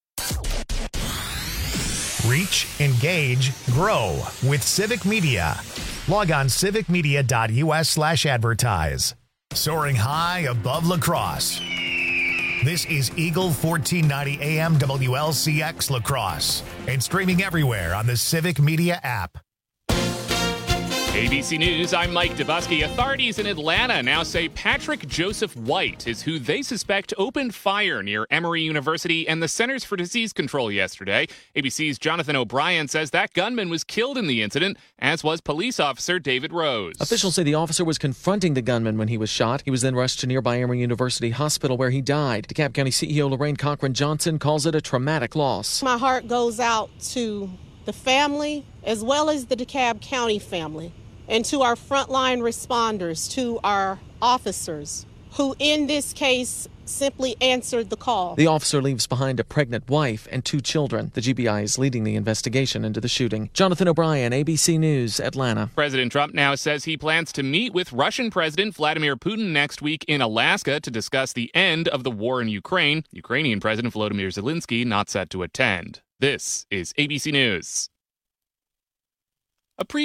[SPEAKER 1] Reach, engage, grow with Civic Media. Log on civicmedia.us slash advertise. Soaring high above lacrosse. This is Eagle fourteen ninety A M W L C X Lacrosse and streaming everywhere on the Civic Media app.
[SPEAKER 2] A B C News, I'm Mike Dubusky. Authorities in Atlanta now say Patrick Joseph White is who they suspect opened fire near Emory University and the Centers for Disease Control yesterday. A B C's Jonathan O'Brien says that gunman was killed in the incident, as was police officer David Rose.
[SPEAKER 25] Officials say the officer was confronting the gunman when he was shot. He was then rushed to nearby Emory University Hospital where he died. DeKalb County C E O Lorraine Cochran Johnson calls it a traumatic loss.
[SPEAKER 26] My heart goes out to the family as well as the DeKalb County family, and to our frontline responders, to our officers, who in this case simply answered the call.
[SPEAKER 25] The officer leaves behind a pregnant wife and two children. The G B I is leading the investigation into the shooting. Jonathan O'Brien, A B C News, Atlanta.
[SPEAKER 2] President Trump now says he plans to meet with Russian President Vladimir Putin next week in Alaska to discuss the end of the war in Ukraine. Ukrainian President Volodymyr Zelensky not set to attend. This is A B C News. A pre